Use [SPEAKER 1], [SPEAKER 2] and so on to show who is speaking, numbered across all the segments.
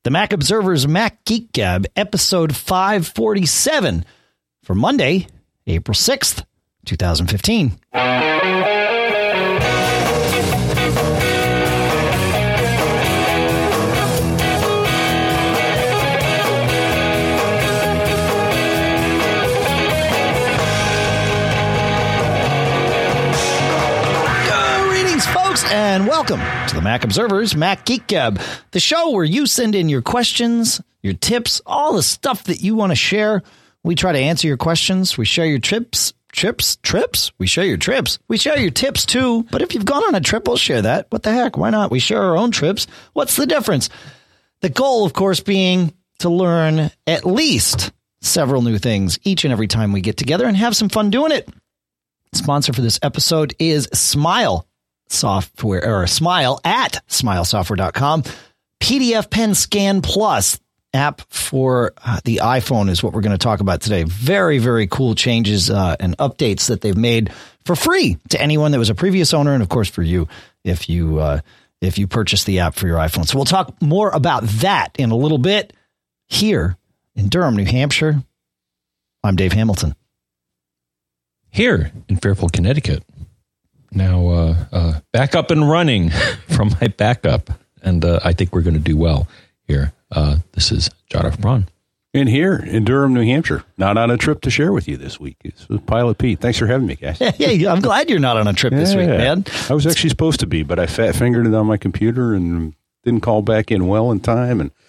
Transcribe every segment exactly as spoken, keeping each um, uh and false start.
[SPEAKER 1] the Mac Observer's Mac Geek Gab, episode five forty-seven for Monday, April sixth, twenty fifteen. And welcome to the Mac Observer's Mac Geek Gab, the show where you send in your questions, your tips, all the stuff that you want to share. We try to answer your questions. We share your trips, trips, trips. We share your trips. We share your tips too. But if you've gone on a trip, we'll share that. What the heck? Why not? We share our own trips. What's the difference? The goal, of course, being to learn at least several new things each and every time we get together and have some fun doing it. Sponsor for this episode is Smile Software, or Smile at smile software dot com. P D F Pen Scan Plus app for uh, the iPhone is what we're going to talk about today. Very, very cool changes uh, and updates that they've made for free to anyone that was a previous owner, and of course for you if you uh, if you purchase the app for your iPhone. So we'll talk more about that in a little bit here in Durham, New Hampshire. I'm Dave Hamilton.
[SPEAKER 2] Here in Fairfield, Connecticut. Now, uh, uh, back up and running from my backup, and uh, I think we're going to do well here. Uh, this is John F. Braun.
[SPEAKER 3] And here in Durham, New Hampshire, not on a trip to share with you this week. It's with Pilot Pete. Thanks for having me, guys.
[SPEAKER 1] Hey, I'm glad you're not on a trip yeah, this week, man.
[SPEAKER 3] I was actually supposed to be, but I fat fingered it on my computer and didn't call back in well in time and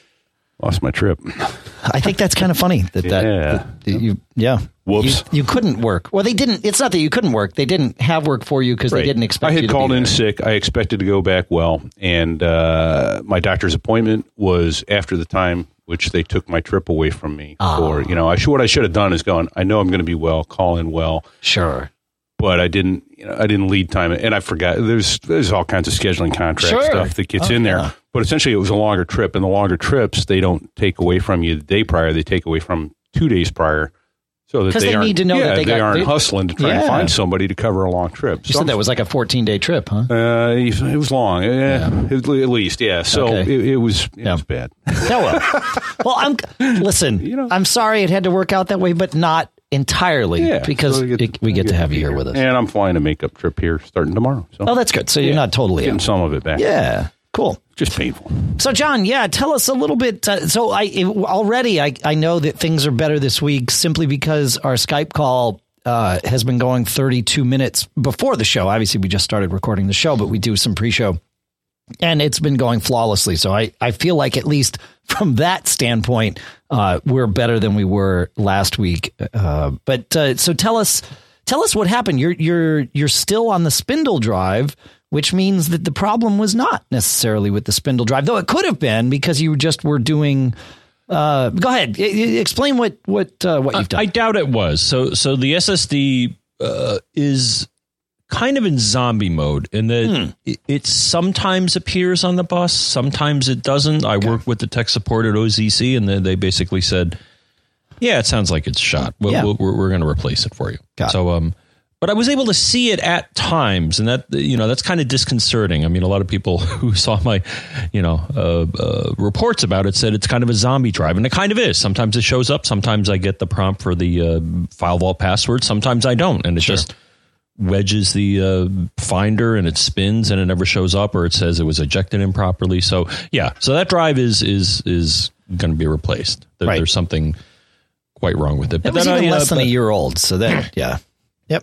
[SPEAKER 3] lost my trip.
[SPEAKER 1] I think that's kind of funny that that,
[SPEAKER 3] yeah.
[SPEAKER 1] that you, yeah.
[SPEAKER 3] Whoops.
[SPEAKER 1] You, you couldn't work. Well, they didn't. It's not that you couldn't work. They didn't have work for you because right. they didn't expect you to be
[SPEAKER 3] I had called in
[SPEAKER 1] there.
[SPEAKER 3] sick. I expected to go back well. And uh, my doctor's appointment was after the time which they took my trip away from me.
[SPEAKER 1] Oh.
[SPEAKER 3] For, you know, I should, what I should have done is gone, I know I'm going to be well, call in well.
[SPEAKER 1] Sure.
[SPEAKER 3] But I didn't, you know, I didn't lead time it. And I forgot. There's there's all kinds of scheduling contract
[SPEAKER 1] sure.
[SPEAKER 3] stuff that gets
[SPEAKER 1] oh,
[SPEAKER 3] in there.
[SPEAKER 1] Yeah.
[SPEAKER 3] But essentially, it was a longer trip. And the longer trips, they don't take away from you the day prior. They take away from two days prior. So that they,
[SPEAKER 1] they
[SPEAKER 3] aren't,
[SPEAKER 1] need to know
[SPEAKER 3] yeah,
[SPEAKER 1] that they,
[SPEAKER 3] they
[SPEAKER 1] got,
[SPEAKER 3] aren't
[SPEAKER 1] they,
[SPEAKER 3] hustling to try
[SPEAKER 1] yeah.
[SPEAKER 3] and find somebody to cover a long trip.
[SPEAKER 1] You
[SPEAKER 3] so
[SPEAKER 1] said that was like a fourteen-day trip, huh?
[SPEAKER 3] Uh, it was long. Yeah, yeah. At least, yeah. So
[SPEAKER 1] okay.
[SPEAKER 3] it, it was it
[SPEAKER 1] yeah.
[SPEAKER 3] was bad.
[SPEAKER 1] Oh, well. well, I'm listen, you know, I'm sorry it had to work out that way, but not entirely
[SPEAKER 3] yeah,
[SPEAKER 1] because
[SPEAKER 3] so we get,
[SPEAKER 1] it, we get, get to have you here with us.
[SPEAKER 3] And I'm flying a makeup trip here starting tomorrow. So.
[SPEAKER 1] Oh, that's good. So you're
[SPEAKER 3] yeah,
[SPEAKER 1] not totally
[SPEAKER 3] getting
[SPEAKER 1] out.
[SPEAKER 3] some of it back.
[SPEAKER 1] Yeah. Cool.
[SPEAKER 3] Just painful.
[SPEAKER 1] So, John, yeah, tell us a little bit. Uh, so I it, already I, I know that things are better this week simply because our Skype call uh, has been going thirty-two minutes before the show. Obviously, we just started recording the show, but we do some pre-show. And it's been going flawlessly. So I, I feel like at least from that standpoint, uh, we're better than we were last week. Uh, but uh, so tell us tell us what happened. You're you're you're still on the spindle drive, which means that the problem was not necessarily with the spindle drive, though it could have been because you just were doing. Uh, go ahead. Explain what what uh, what you've done.
[SPEAKER 2] I doubt it was. So so the S S D uh, is kind of in zombie mode in that hmm. it, it sometimes appears on the bus. Sometimes it doesn't. I okay. work with the tech support at O Z C, and they, they basically said, yeah, it sounds like it's shot. We'll, yeah. we'll, we're we're going to replace it for you.
[SPEAKER 1] Got
[SPEAKER 2] so, um, but I was able to see it at times, and that, you know, that's kind of disconcerting. I mean, a lot of people who saw my, you know, uh, uh, reports about it said it's kind of a zombie drive, and it kind of is. Sometimes it shows up. Sometimes I get the prompt for the uh, file vault password. Sometimes I don't, and it sure. just wedges the uh, finder and it spins and it never shows up, or it says it was ejected improperly. So yeah, so that drive is is is going to be replaced. There,
[SPEAKER 1] right.
[SPEAKER 2] There's something quite wrong with it.
[SPEAKER 1] But it was
[SPEAKER 2] then
[SPEAKER 1] even
[SPEAKER 2] I,
[SPEAKER 1] less
[SPEAKER 2] uh,
[SPEAKER 1] than a year old. So that yeah, yep.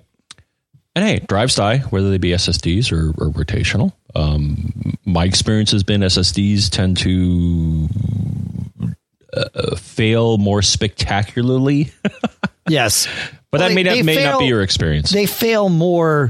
[SPEAKER 2] And hey, drives die, whether they be S S Ds or, or rotational. Um, my experience has been S S Ds tend to uh, fail more spectacularly.
[SPEAKER 1] Yes.
[SPEAKER 2] But well, that may,
[SPEAKER 1] they,
[SPEAKER 2] not,
[SPEAKER 1] they
[SPEAKER 2] may
[SPEAKER 1] fail,
[SPEAKER 2] not be your experience.
[SPEAKER 1] They fail more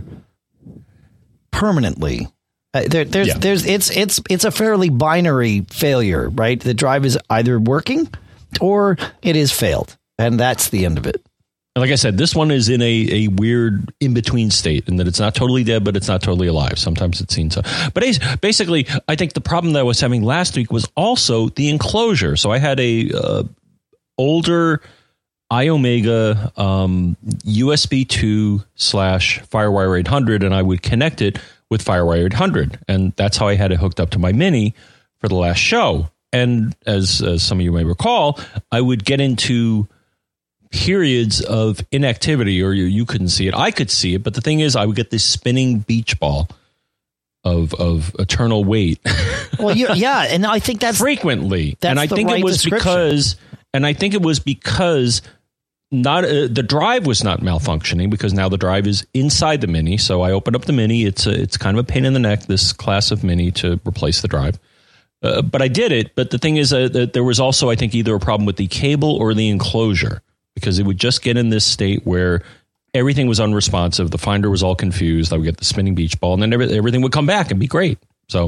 [SPEAKER 1] permanently. Uh, there, there's, yeah. there's, it's, it's, it's a fairly binary failure, right? The drive is either working or it is failed, and that's the end of it.
[SPEAKER 2] And like I said, this one is in a, a weird in-between state in that it's not totally dead, but it's not totally alive. Sometimes it's seen so. But basically, I think the problem that I was having last week was also the enclosure. So I had a uh, older iOmega um, U S B two slash FireWire eight hundred, and I would connect it with FireWire eight hundred. And that's how I had it hooked up to my Mini for the last show. and as, as some of you may recall, I would get into periods of inactivity, or you, you couldn't see it. I could see it, but the thing is, I would get this spinning beach ball of of eternal wait.
[SPEAKER 1] Well, you, yeah, and I think that's
[SPEAKER 2] frequently,
[SPEAKER 1] that's
[SPEAKER 2] and I
[SPEAKER 1] the
[SPEAKER 2] think
[SPEAKER 1] right
[SPEAKER 2] it was because, and I think it was because not uh, the drive was not malfunctioning, because now the drive is inside the Mini. So I opened up the Mini. It's a, it's kind of a pain in the neck, this class of Mini, to replace the drive. Uh, but I did it. But the thing is uh, that there was also, I think, either a problem with the cable or the enclosure, because it would just get in this state where everything was unresponsive. The finder was all confused. I would get the spinning beach ball, and then every, everything would come back and be great. So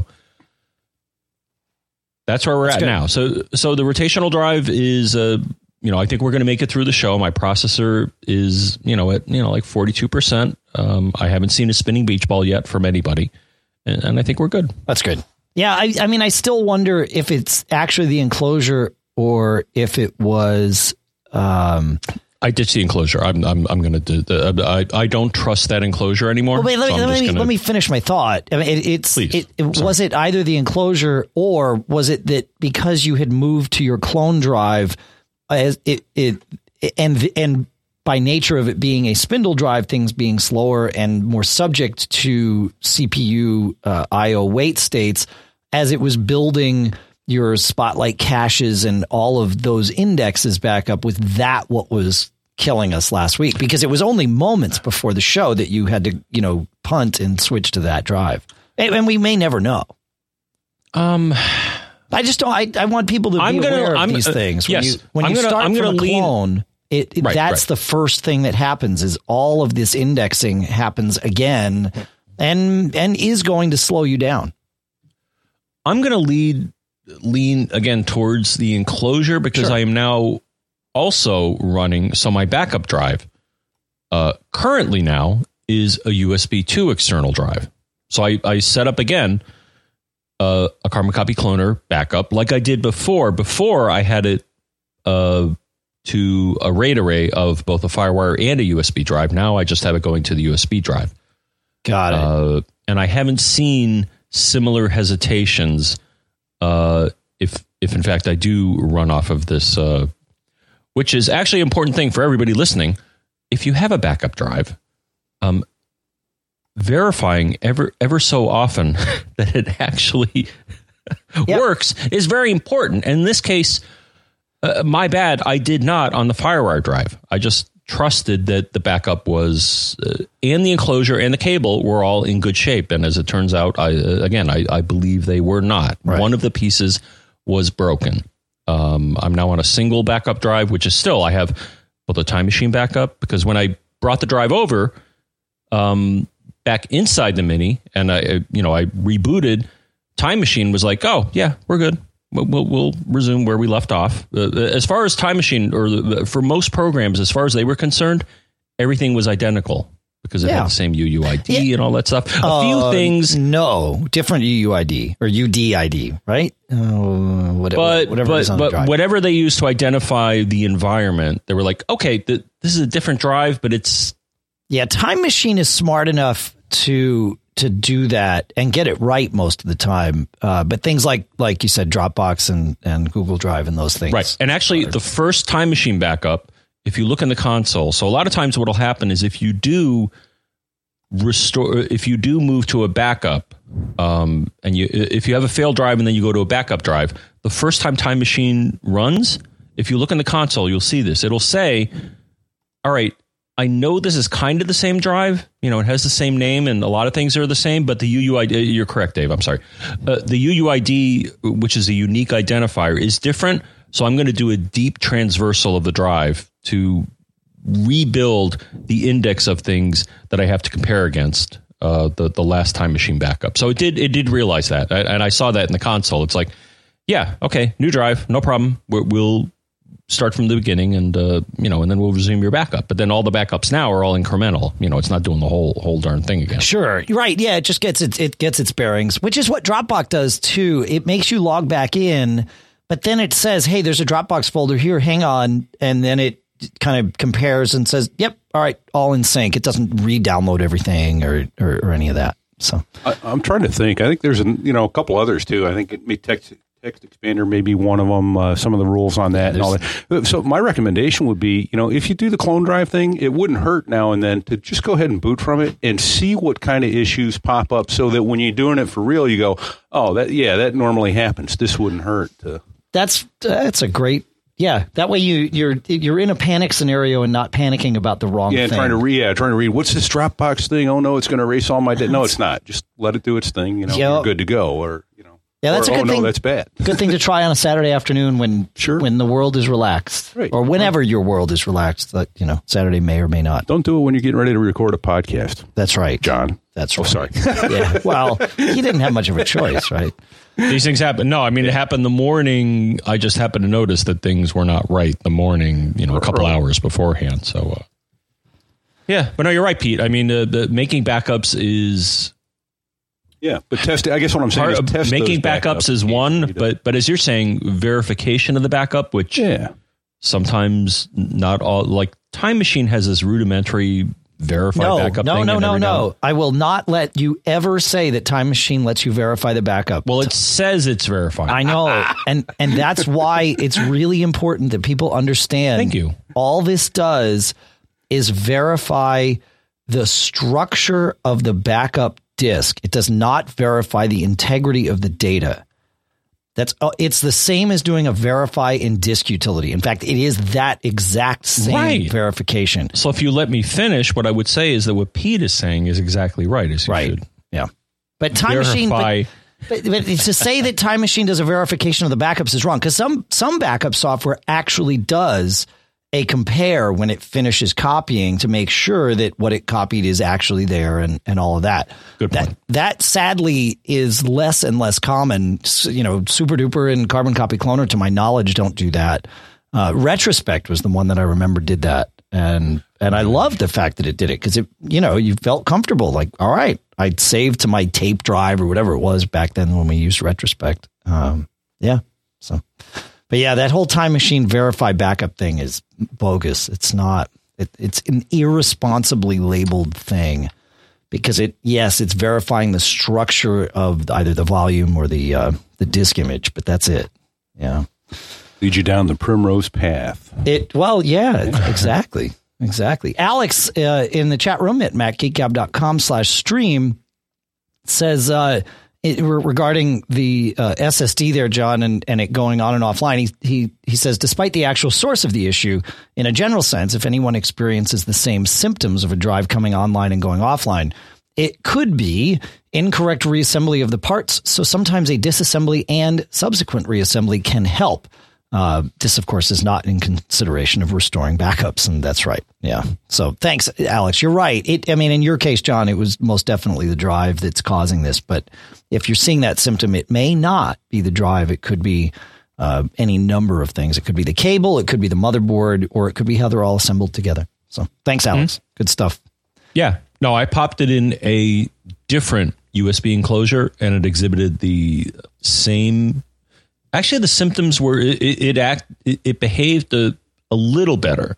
[SPEAKER 2] that's where we're that's at good. now. So so the rotational drive is, uh, you know, I think we're going to make it through the show. My processor is, you know, at, you know, like forty-two percent. Um, I haven't seen a spinning beach ball yet from anybody, and, and I think we're good.
[SPEAKER 1] That's good. Yeah, I, I mean, I still wonder if it's actually the enclosure or if it was. Um,
[SPEAKER 2] I did see enclosure. I'm I'm I'm going to do. The, I I don't trust that enclosure anymore.
[SPEAKER 1] Well, wait, let,
[SPEAKER 2] so
[SPEAKER 1] let, me,
[SPEAKER 2] gonna,
[SPEAKER 1] let me finish my thought. I mean, it, it's
[SPEAKER 2] please.
[SPEAKER 1] It, it, was it either the enclosure, or was it that because you had moved to your clone drive, as it it and and by nature of it being a spindle drive, things being slower and more subject to C P U uh, I O wait states, as it was building your Spotlight caches and all of those indexes back up, was that what was killing us last week? Because it was only moments before the show that you had to, you know, punt and switch to that drive. And, and we may never know.
[SPEAKER 2] Um,
[SPEAKER 1] I just don't, I, I want people to be
[SPEAKER 2] I'm gonna,
[SPEAKER 1] aware of
[SPEAKER 2] I'm,
[SPEAKER 1] these
[SPEAKER 2] uh,
[SPEAKER 1] things. When
[SPEAKER 2] yes,
[SPEAKER 1] you, when
[SPEAKER 2] I'm
[SPEAKER 1] you
[SPEAKER 2] gonna,
[SPEAKER 1] start
[SPEAKER 2] I'm
[SPEAKER 1] from
[SPEAKER 2] gonna
[SPEAKER 1] a
[SPEAKER 2] lean,
[SPEAKER 1] clone, it, it
[SPEAKER 2] right,
[SPEAKER 1] that's
[SPEAKER 2] right.
[SPEAKER 1] the first thing that happens, is all of this indexing happens again and, and is going to slow you down.
[SPEAKER 2] I'm going to lead, lean again towards the enclosure, because
[SPEAKER 1] Sure.
[SPEAKER 2] I am now also running. So my backup drive uh, currently now is a U S B two external drive. So I, I set up again uh, a carbon copy cloner backup like I did before. Before I had it uh, to a RAID array of both a FireWire and a U S B drive. Now I just have it going to the U S B drive.
[SPEAKER 1] Got it.
[SPEAKER 2] Uh, and I haven't seen similar hesitations uh, if if in fact I do run off of this, uh, which is actually an important thing for everybody listening. If you have a backup drive, um, verifying ever ever so often that it actually yep. works is very important. And in this case, uh, my bad, I did not on the FireWire drive. I just trusted that the backup was, uh, and the enclosure and the cable were all in good shape. And as it turns out, I uh, again, I, I believe they were not. Right. One of the pieces was broken. Um, I'm now on a single backup drive, which is still, I have both a Time Machine backup, because when I brought the drive over um, back inside the Mini and I, you know, I rebooted, Time Machine was like, oh yeah, we're good. We'll, we'll, we'll resume where we left off. Uh, as far as Time Machine, or the, for most programs, as far as they were concerned, everything was identical, because it yeah. had the same U U I D yeah. and all that stuff. A uh, few things.
[SPEAKER 1] No, different U U I D or U D I D, right? Uh, whatever,
[SPEAKER 2] but
[SPEAKER 1] whatever,
[SPEAKER 2] but, but
[SPEAKER 1] the
[SPEAKER 2] whatever they used to identify the environment, they were like, okay, th- this is a different drive, but it's.
[SPEAKER 1] Yeah, Time Machine is smart enough to to do that and get it right most of the time. Uh, but things like, like you said, Dropbox and, and Google Drive and those things.
[SPEAKER 2] Right. And actually, the first Time Machine backup, if you look in the console, so a lot of times what will happen is if you do restore, if you do move to a backup, um, and you, if you have a failed drive and then you go to a backup drive, the first time Time Machine runs, if you look in the console, you'll see this. It'll say, all right, I know this is kind of the same drive. You know, it has the same name and a lot of things are the same, but the U U I D, you're correct, Dave. I'm sorry. Uh, the U U I D, which is a unique identifier, is different. So I'm going to do a deep transversal of the drive to rebuild the index of things that I have to compare against uh, the, the last Time Machine backup. So it did, it did realize that. And I saw that in the console. It's like, yeah, okay, new drive, no problem. We're, we'll start from the beginning, and uh, you know, and then we'll resume your backup. But then all the backups now are all incremental. You know, it's not doing the whole whole darn thing again.
[SPEAKER 1] Sure, right? Yeah, it just gets its it gets its bearings, which is what Dropbox does too. It makes you log back in, but then it says, "Hey, there's a Dropbox folder here. Hang on," and then it kind of compares and says, "Yep, all right, all in sync." It doesn't re-download everything or, or or any of that. So
[SPEAKER 3] I, I'm trying to think. I think there's a, you know a couple others too. I think it may text. text expander may be one of them, uh, some of the rules on that and all that. So my recommendation would be, you know, if you do the clone drive thing, it wouldn't hurt now and then to just go ahead and boot from it and see what kind of issues pop up so that when you're doing it for real, you go, oh, that yeah, that normally happens. This wouldn't hurt. To-
[SPEAKER 1] That's that's a great. Yeah, that way you you're you're in a panic scenario and not panicking about the wrong
[SPEAKER 3] yeah,
[SPEAKER 1] thing.
[SPEAKER 3] trying to read, yeah, trying to read. What's this Dropbox thing? Oh no, it's going to erase all my data. No, it's not. Just let it do its thing. You know,
[SPEAKER 1] Yep.
[SPEAKER 3] you're good to go. Or you know,
[SPEAKER 1] Yeah, that's
[SPEAKER 3] or,
[SPEAKER 1] a good
[SPEAKER 3] oh,
[SPEAKER 1] thing.
[SPEAKER 3] No, that's bad.
[SPEAKER 1] Good thing to try on a Saturday afternoon when
[SPEAKER 3] Sure.
[SPEAKER 1] when the world is relaxed,
[SPEAKER 3] Right.
[SPEAKER 1] or whenever your world is relaxed. That you know, Saturday may or may not.
[SPEAKER 3] Don't do it when you're getting ready to record a podcast.
[SPEAKER 1] That's right,
[SPEAKER 3] John.
[SPEAKER 1] That's
[SPEAKER 3] Oh,
[SPEAKER 1] right.
[SPEAKER 3] sorry.
[SPEAKER 1] Yeah. Well, he didn't have much of a choice, right?
[SPEAKER 2] These things happen. No, I mean, it happened the morning. I just happened to notice that things were not right the morning, you know, a couple
[SPEAKER 3] Early.
[SPEAKER 2] hours beforehand. So, uh, yeah, but no, you're right, Pete. I mean, uh, the making backups is
[SPEAKER 3] Yeah, but test. I guess what I'm saying
[SPEAKER 2] part
[SPEAKER 3] is
[SPEAKER 2] of
[SPEAKER 3] test
[SPEAKER 2] making
[SPEAKER 3] those
[SPEAKER 2] backups is one, but but as you're saying, verification of the backup, which
[SPEAKER 3] yeah,
[SPEAKER 2] sometimes not all, like Time Machine has this rudimentary verify
[SPEAKER 1] No,
[SPEAKER 2] backup
[SPEAKER 1] no,
[SPEAKER 2] thing.
[SPEAKER 1] no,
[SPEAKER 2] and
[SPEAKER 1] no,
[SPEAKER 2] every now-
[SPEAKER 1] no. I will not let you ever say that Time Machine lets you verify the backup.
[SPEAKER 2] Well, it says it's verified.
[SPEAKER 1] I know, and and that's why it's really important that people understand.
[SPEAKER 2] Thank you.
[SPEAKER 1] All this does is verify the structure of the backup disk. It does not verify the integrity of the data. That's uh, it's the same as doing a verify in disk utility. In fact, it is that exact same
[SPEAKER 2] Right.
[SPEAKER 1] verification.
[SPEAKER 2] So if you let me finish, what I would say is that what Pete is saying is exactly right. Is you
[SPEAKER 1] Right.
[SPEAKER 2] should
[SPEAKER 1] Yeah. But Time Machine,
[SPEAKER 2] verify.
[SPEAKER 1] but, but, but to say that Time Machine does a verification of the backups is wrong, because some some backup software actually does a compare when it finishes copying to make sure that what it copied is actually there and, and all of that.
[SPEAKER 2] Good
[SPEAKER 1] that
[SPEAKER 2] point.
[SPEAKER 1] that sadly is less and less common. S- You know, Super Duper and Carbon Copy Cloner, to my knowledge, don't do that. Uh, Retrospect was the one that I remember did that, and and I loved the fact that it did it because it, you know, you felt comfortable. Like, all right, I'd saved to my tape drive or whatever it was back then when we used Retrospect. Um, yeah, so. But yeah, that whole Time Machine verify backup thing is bogus. It's not. It, it's an irresponsibly labeled thing because it. Yes, it's verifying the structure of either the volume or the uh, the disk image, but that's it. Yeah.
[SPEAKER 3] lead you down the primrose path.
[SPEAKER 1] It. Well, yeah, exactly, exactly. Alex uh, in the chat room at mac geek gab dot com slash stream says. Uh, It, regarding the uh, S S D there, John, and, and it going on and offline, he, he he says, despite the actual source of the issue, in a general sense, if anyone experiences the same symptoms of a drive coming online and going offline, it could be incorrect reassembly of the parts. So sometimes a disassembly and subsequent reassembly can help. Uh, this, of course, is not in consideration of restoring backups, and that's right. Yeah. So thanks, Alex. You're right. It, I mean, in your case, John, it was most definitely the drive that's causing this. But if you're seeing that symptom, it may not be the drive. It could be uh, any number of things. It could be the cable, it could be the motherboard, or it could be how they're all assembled together. So thanks, Alex. Mm-hmm. Good stuff.
[SPEAKER 2] Yeah. No, I popped it in a different U S B enclosure, and it exhibited the same. Actually, the symptoms were it, it act it, it behaved a, a little better.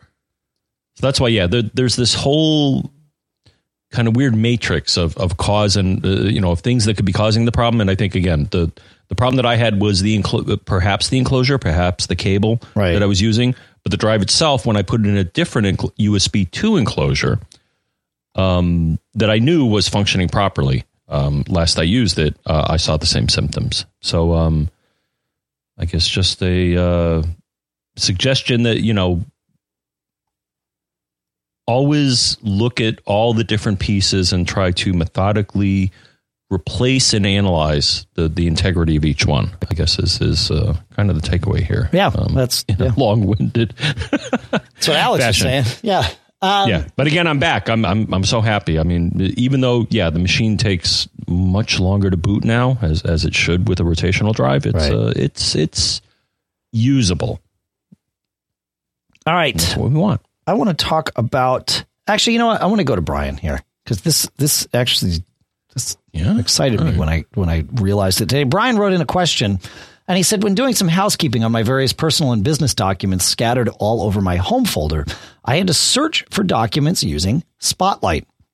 [SPEAKER 2] So that's why, yeah, there, there's this whole kind of weird matrix of of cause and uh, you know of things that could be causing the problem. And I think again, the the problem that I had was the enclo- perhaps the enclosure, perhaps the cable
[SPEAKER 1] right.
[SPEAKER 2] that I was using, but the drive itself, when I put it in a different enc- U S B two enclosure, um, that I knew was functioning properly. Um, last I used it, uh, I saw the same symptoms. So. Um, I guess just a uh, suggestion that, you know, always look at all the different pieces and try to methodically replace and analyze the, the integrity of each one, I guess is, is uh, kind of the takeaway here.
[SPEAKER 1] Yeah,
[SPEAKER 2] um,
[SPEAKER 1] that's
[SPEAKER 2] yeah. long-winded.
[SPEAKER 1] That's what Alex
[SPEAKER 2] fashion.
[SPEAKER 1] is saying. Yeah. Um,
[SPEAKER 2] yeah, but again, I'm back. I'm I'm I'm so happy. I mean, even though yeah, the machine takes much longer to boot now, as as it should with a rotational drive. It's
[SPEAKER 1] right.
[SPEAKER 2] uh, it's it's usable.
[SPEAKER 1] All right,
[SPEAKER 2] That's what we want.
[SPEAKER 1] I want to talk about. Actually, you know what? I want to go to Brian here because this this actually this
[SPEAKER 2] yeah.
[SPEAKER 1] excited me
[SPEAKER 2] right.
[SPEAKER 1] when I when I realized it today. Brian wrote in a question. And he said, when doing some housekeeping on my various personal and business documents scattered all over my home folder, I had to search for documents using Spotlight.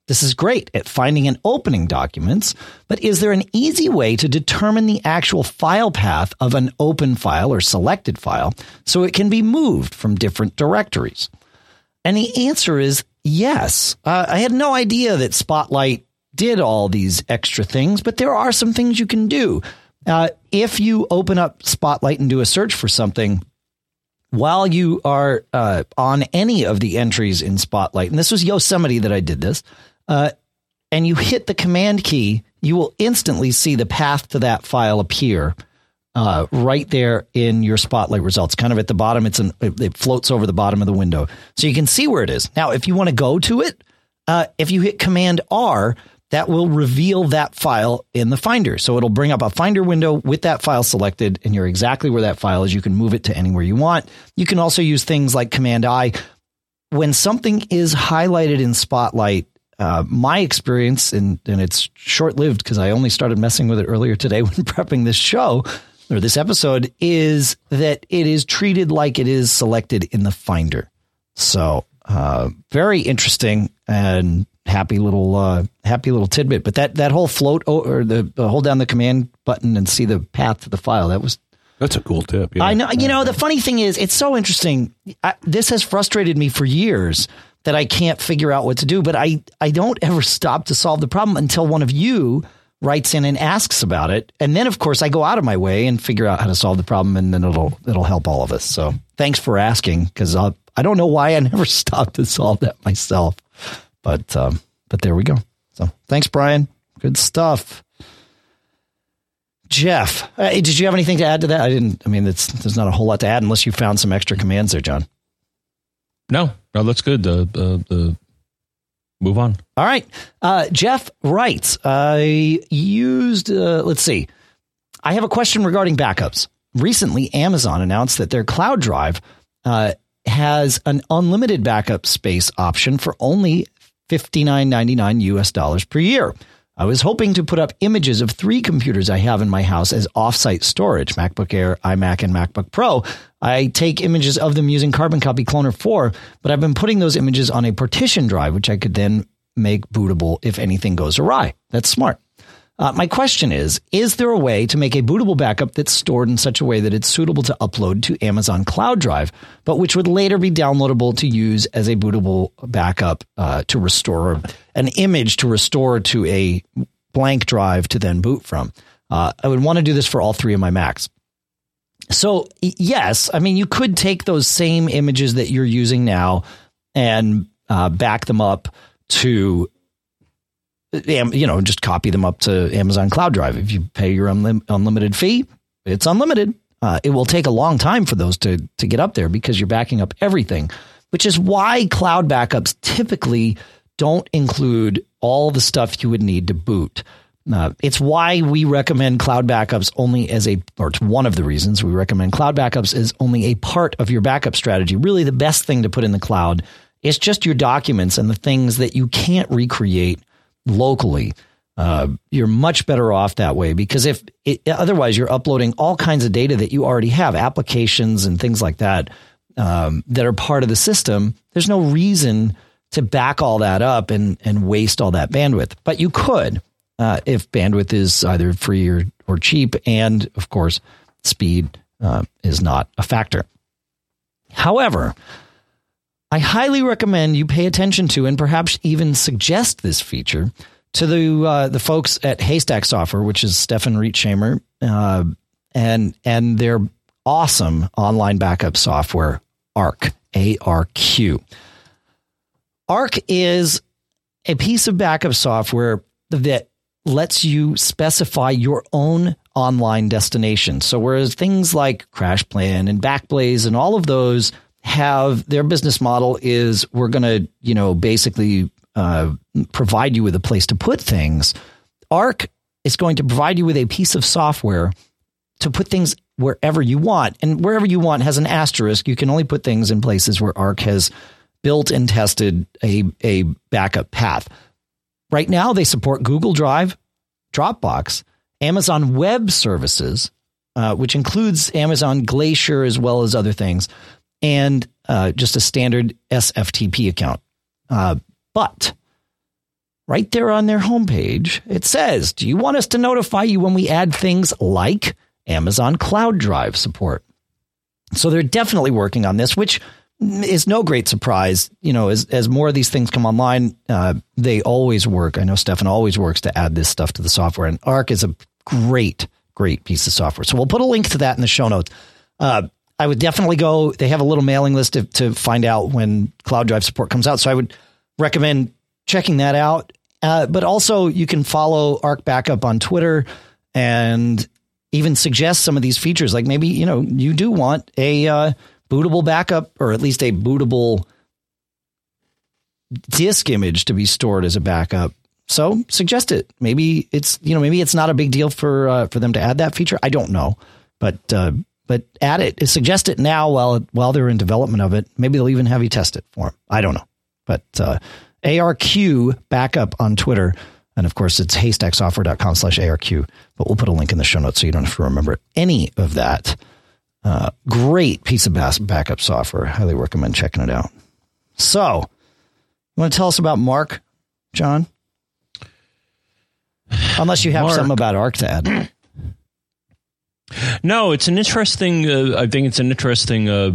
[SPEAKER 1] This is great at finding and opening documents, but is there an easy way to determine the actual file path of an open file or selected file so it can be moved from different directories? And the answer is yes. Uh, I had no idea that Spotlight did all these extra things, but there are some things you can do. Uh, if you open up Spotlight and do a search for something, while you are uh, on any of the entries in Spotlight, and this was Yosemite that I did this, uh, and you hit the command key, you will instantly see the path to that file appear uh, right there in your Spotlight results. Kind of at the bottom, it's an, it floats over the bottom of the window. So you can see where it is. Now, if you want to go to it, uh, if you hit Command R, that will reveal that file in the Finder. So it'll bring up a Finder window with that file selected, and you're exactly where that file is. You can move it to anywhere you want. You can also use things like Command I. When something is highlighted in Spotlight, uh, my experience, and, and it's short-lived because I only started messing with it earlier today when prepping this show, or this episode, is that it is treated like it is selected in the Finder. So uh, very interesting and happy little uh, happy little tidbit. But that that whole float or the uh, hold down the command button and see the path to the file, that was
[SPEAKER 3] that's a cool tip. Yeah.
[SPEAKER 1] I know. You know, the funny thing is, it's so interesting. I, this has frustrated me for years that I can't figure out what to do. But I I don't ever stop to solve the problem until one of you writes in and asks about it. And then, of course, I go out of my way and figure out how to solve the problem, and then it'll it'll help all of us. So thanks for asking, because I I don't know why I never stopped to solve that myself. But um, but there we go. So thanks, Brian. Good stuff. Jeff, uh, did you have anything to add to that? I didn't. I mean, it's, there's not a whole lot to add unless you found some extra commands there, John.
[SPEAKER 2] No, no, that's good. The uh, the move on.
[SPEAKER 1] All right. Uh, Jeff writes, I used, uh, let's see. I have a question regarding backups. Recently, Amazon announced that their cloud drive uh, has an unlimited backup space option for only fifty-nine ninety-nine U S dollars per year. I was hoping to put up images of three computers I have in my house as offsite storage, MacBook Air, iMac, and MacBook Pro. I take images of them using Carbon Copy Cloner four, but I've been putting those images on a partition drive, which I could then make bootable if anything goes awry. That's smart. Uh, my question is, is there a way to make a bootable backup that's stored in such a way that it's suitable to upload to Amazon Cloud Drive, but which would later be downloadable to use as a bootable backup uh, to restore an image to restore to a blank drive to then boot from? Uh, I would want to do this for all three of my Macs. So, yes, I mean, you could take those same images that you're using now and uh, back them up to, you know, just copy them up to Amazon Cloud Drive. If you pay your unlim- unlimited fee, it's unlimited. Uh, it will take a long time for those to, to get up there because you're backing up everything, which is why cloud backups typically don't include all the stuff you would need to boot. Uh, it's why we recommend cloud backups only as a, or it's one of the reasons we recommend cloud backups as only a part of your backup strategy. Really, the best thing to put in the cloud is just your documents and the things that you can't recreate locally. Uh, you're much better off that way, because if it, otherwise you're uploading all kinds of data that you already have, applications and things like that, um, that are part of the system. There's no reason to back all that up and, and waste all that bandwidth, but you could, uh, if bandwidth is either free or, or cheap. And of course, speed, uh, is not a factor. However, I highly recommend you pay attention to and perhaps even suggest this feature to the uh, the folks at Haystack Software, which is Stefan Rietschamer, uh, and and their awesome online backup software, Arq, A R Q. Arq is a piece of backup software that lets you specify your own online destination. So whereas things like CrashPlan and Backblaze and all of those have their business model is we're going to, you know, basically uh, provide you with a place to put things. Arq is going to provide you with a piece of software to put things wherever you want. And wherever you want has an asterisk. You can only put things in places where Arq has built and tested a, a backup path. Right now, they support Google Drive, Dropbox, Amazon Web Services, uh, which includes Amazon Glacier as well as other things, and uh, just a standard S F T P account. Uh, but right there on their homepage, it says, do you want us to notify you when we add things like Amazon Cloud Drive support? So they're definitely working on this, which is no great surprise. You know, as, as more of these things come online, uh, they always work. I know Stefan always works to add this stuff to the software, and Arc is a great, great piece of software. So we'll put a link to that in the show notes. Uh, I would definitely go. They have a little mailing list to, to find out when Cloud Drive support comes out. So I would recommend checking that out. Uh, but also you can follow Arc Backup on Twitter and even suggest some of these features. Like maybe, you know, you do want a uh, bootable backup, or at least a bootable disk image to be stored as a backup. So suggest it. Maybe it's, you know, maybe it's not a big deal for uh, for them to add that feature. I don't know, but uh, but add it. Suggest it now while while they're in development of it. Maybe they'll even have you test it for them. I don't know, but uh, A R Q Backup on Twitter. And of course, it's haystacksoftware.com slash ARQ. But we'll put a link in the show notes so you don't have to remember any of that. Uh, great piece of backup software. Highly recommend checking it out. So, you want to tell us about Mark, John? Unless you have
[SPEAKER 2] Mark.
[SPEAKER 1] something about Arc to add.
[SPEAKER 2] No, it's an interesting, uh, I think it's an interesting uh,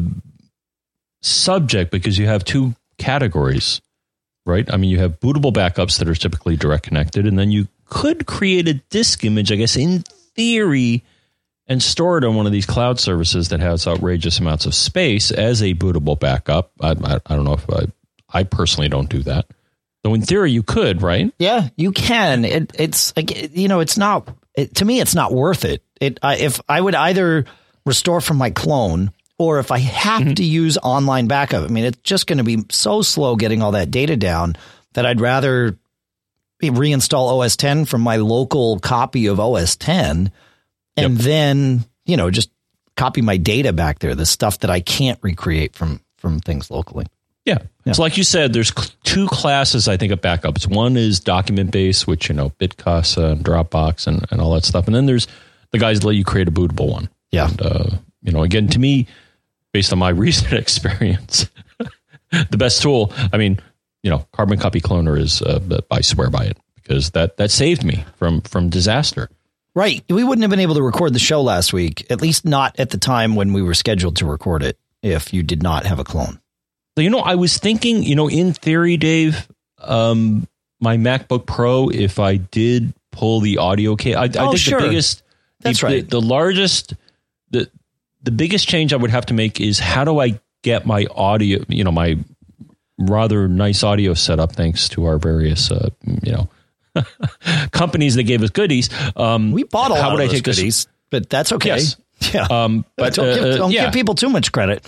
[SPEAKER 2] subject because you have two categories. Right. I mean, you have bootable backups that are typically direct connected, and then you could create a disk image, I guess, in theory, and store it on one of these cloud services that has outrageous amounts of space as a bootable backup. I, I, I don't know if I, I personally don't do that. Though in theory, you could, right?
[SPEAKER 1] Yeah, you can. It, it's like, you know, it's not, it, to me, it's not worth it. It I, if I would either restore from my clone, or if I have mm-hmm. to use online backup, I mean, it's just going to be so slow getting all that data down that I'd rather reinstall O S ten from my local copy of O S ten and yep. then, you know, just copy my data back there, the stuff that I can't recreate from, from things locally.
[SPEAKER 2] Yeah. yeah. So like you said, there's cl- two classes, I think, of backups. One is document-based, which, you know, Bitcasa and Dropbox and, and all that stuff. And then there's the guys that let you create a bootable one.
[SPEAKER 1] Yeah.
[SPEAKER 2] And, uh, you know, again, to me, based on my recent experience, the best tool, I mean, you know, Carbon Copy Cloner is, uh, I swear by it, because that, that saved me from, from disaster.
[SPEAKER 1] Right. We wouldn't have been able to record the show last week, at least not at the time when we were scheduled to record it, if you did not have a clone.
[SPEAKER 2] So, you know, I was thinking, you know, in theory, Dave, um, my MacBook Pro, if I did pull the audio cable, I, I
[SPEAKER 1] oh,
[SPEAKER 2] think
[SPEAKER 1] sure.
[SPEAKER 2] the biggest,
[SPEAKER 1] That's
[SPEAKER 2] the,
[SPEAKER 1] right.
[SPEAKER 2] the, the largest, the, The biggest change I would have to make is how do I get my audio, you know, my rather nice audio setup, thanks to our various, uh, you know, companies that gave us goodies. Um,
[SPEAKER 1] we bought a lot
[SPEAKER 2] how would
[SPEAKER 1] of
[SPEAKER 2] I
[SPEAKER 1] those
[SPEAKER 2] take
[SPEAKER 1] goodies,
[SPEAKER 2] this?
[SPEAKER 1] But that's okay.
[SPEAKER 2] Yes.
[SPEAKER 1] Yeah.
[SPEAKER 2] Um, but
[SPEAKER 1] don't, give,
[SPEAKER 2] uh,
[SPEAKER 1] don't
[SPEAKER 2] yeah.
[SPEAKER 1] give people too much credit.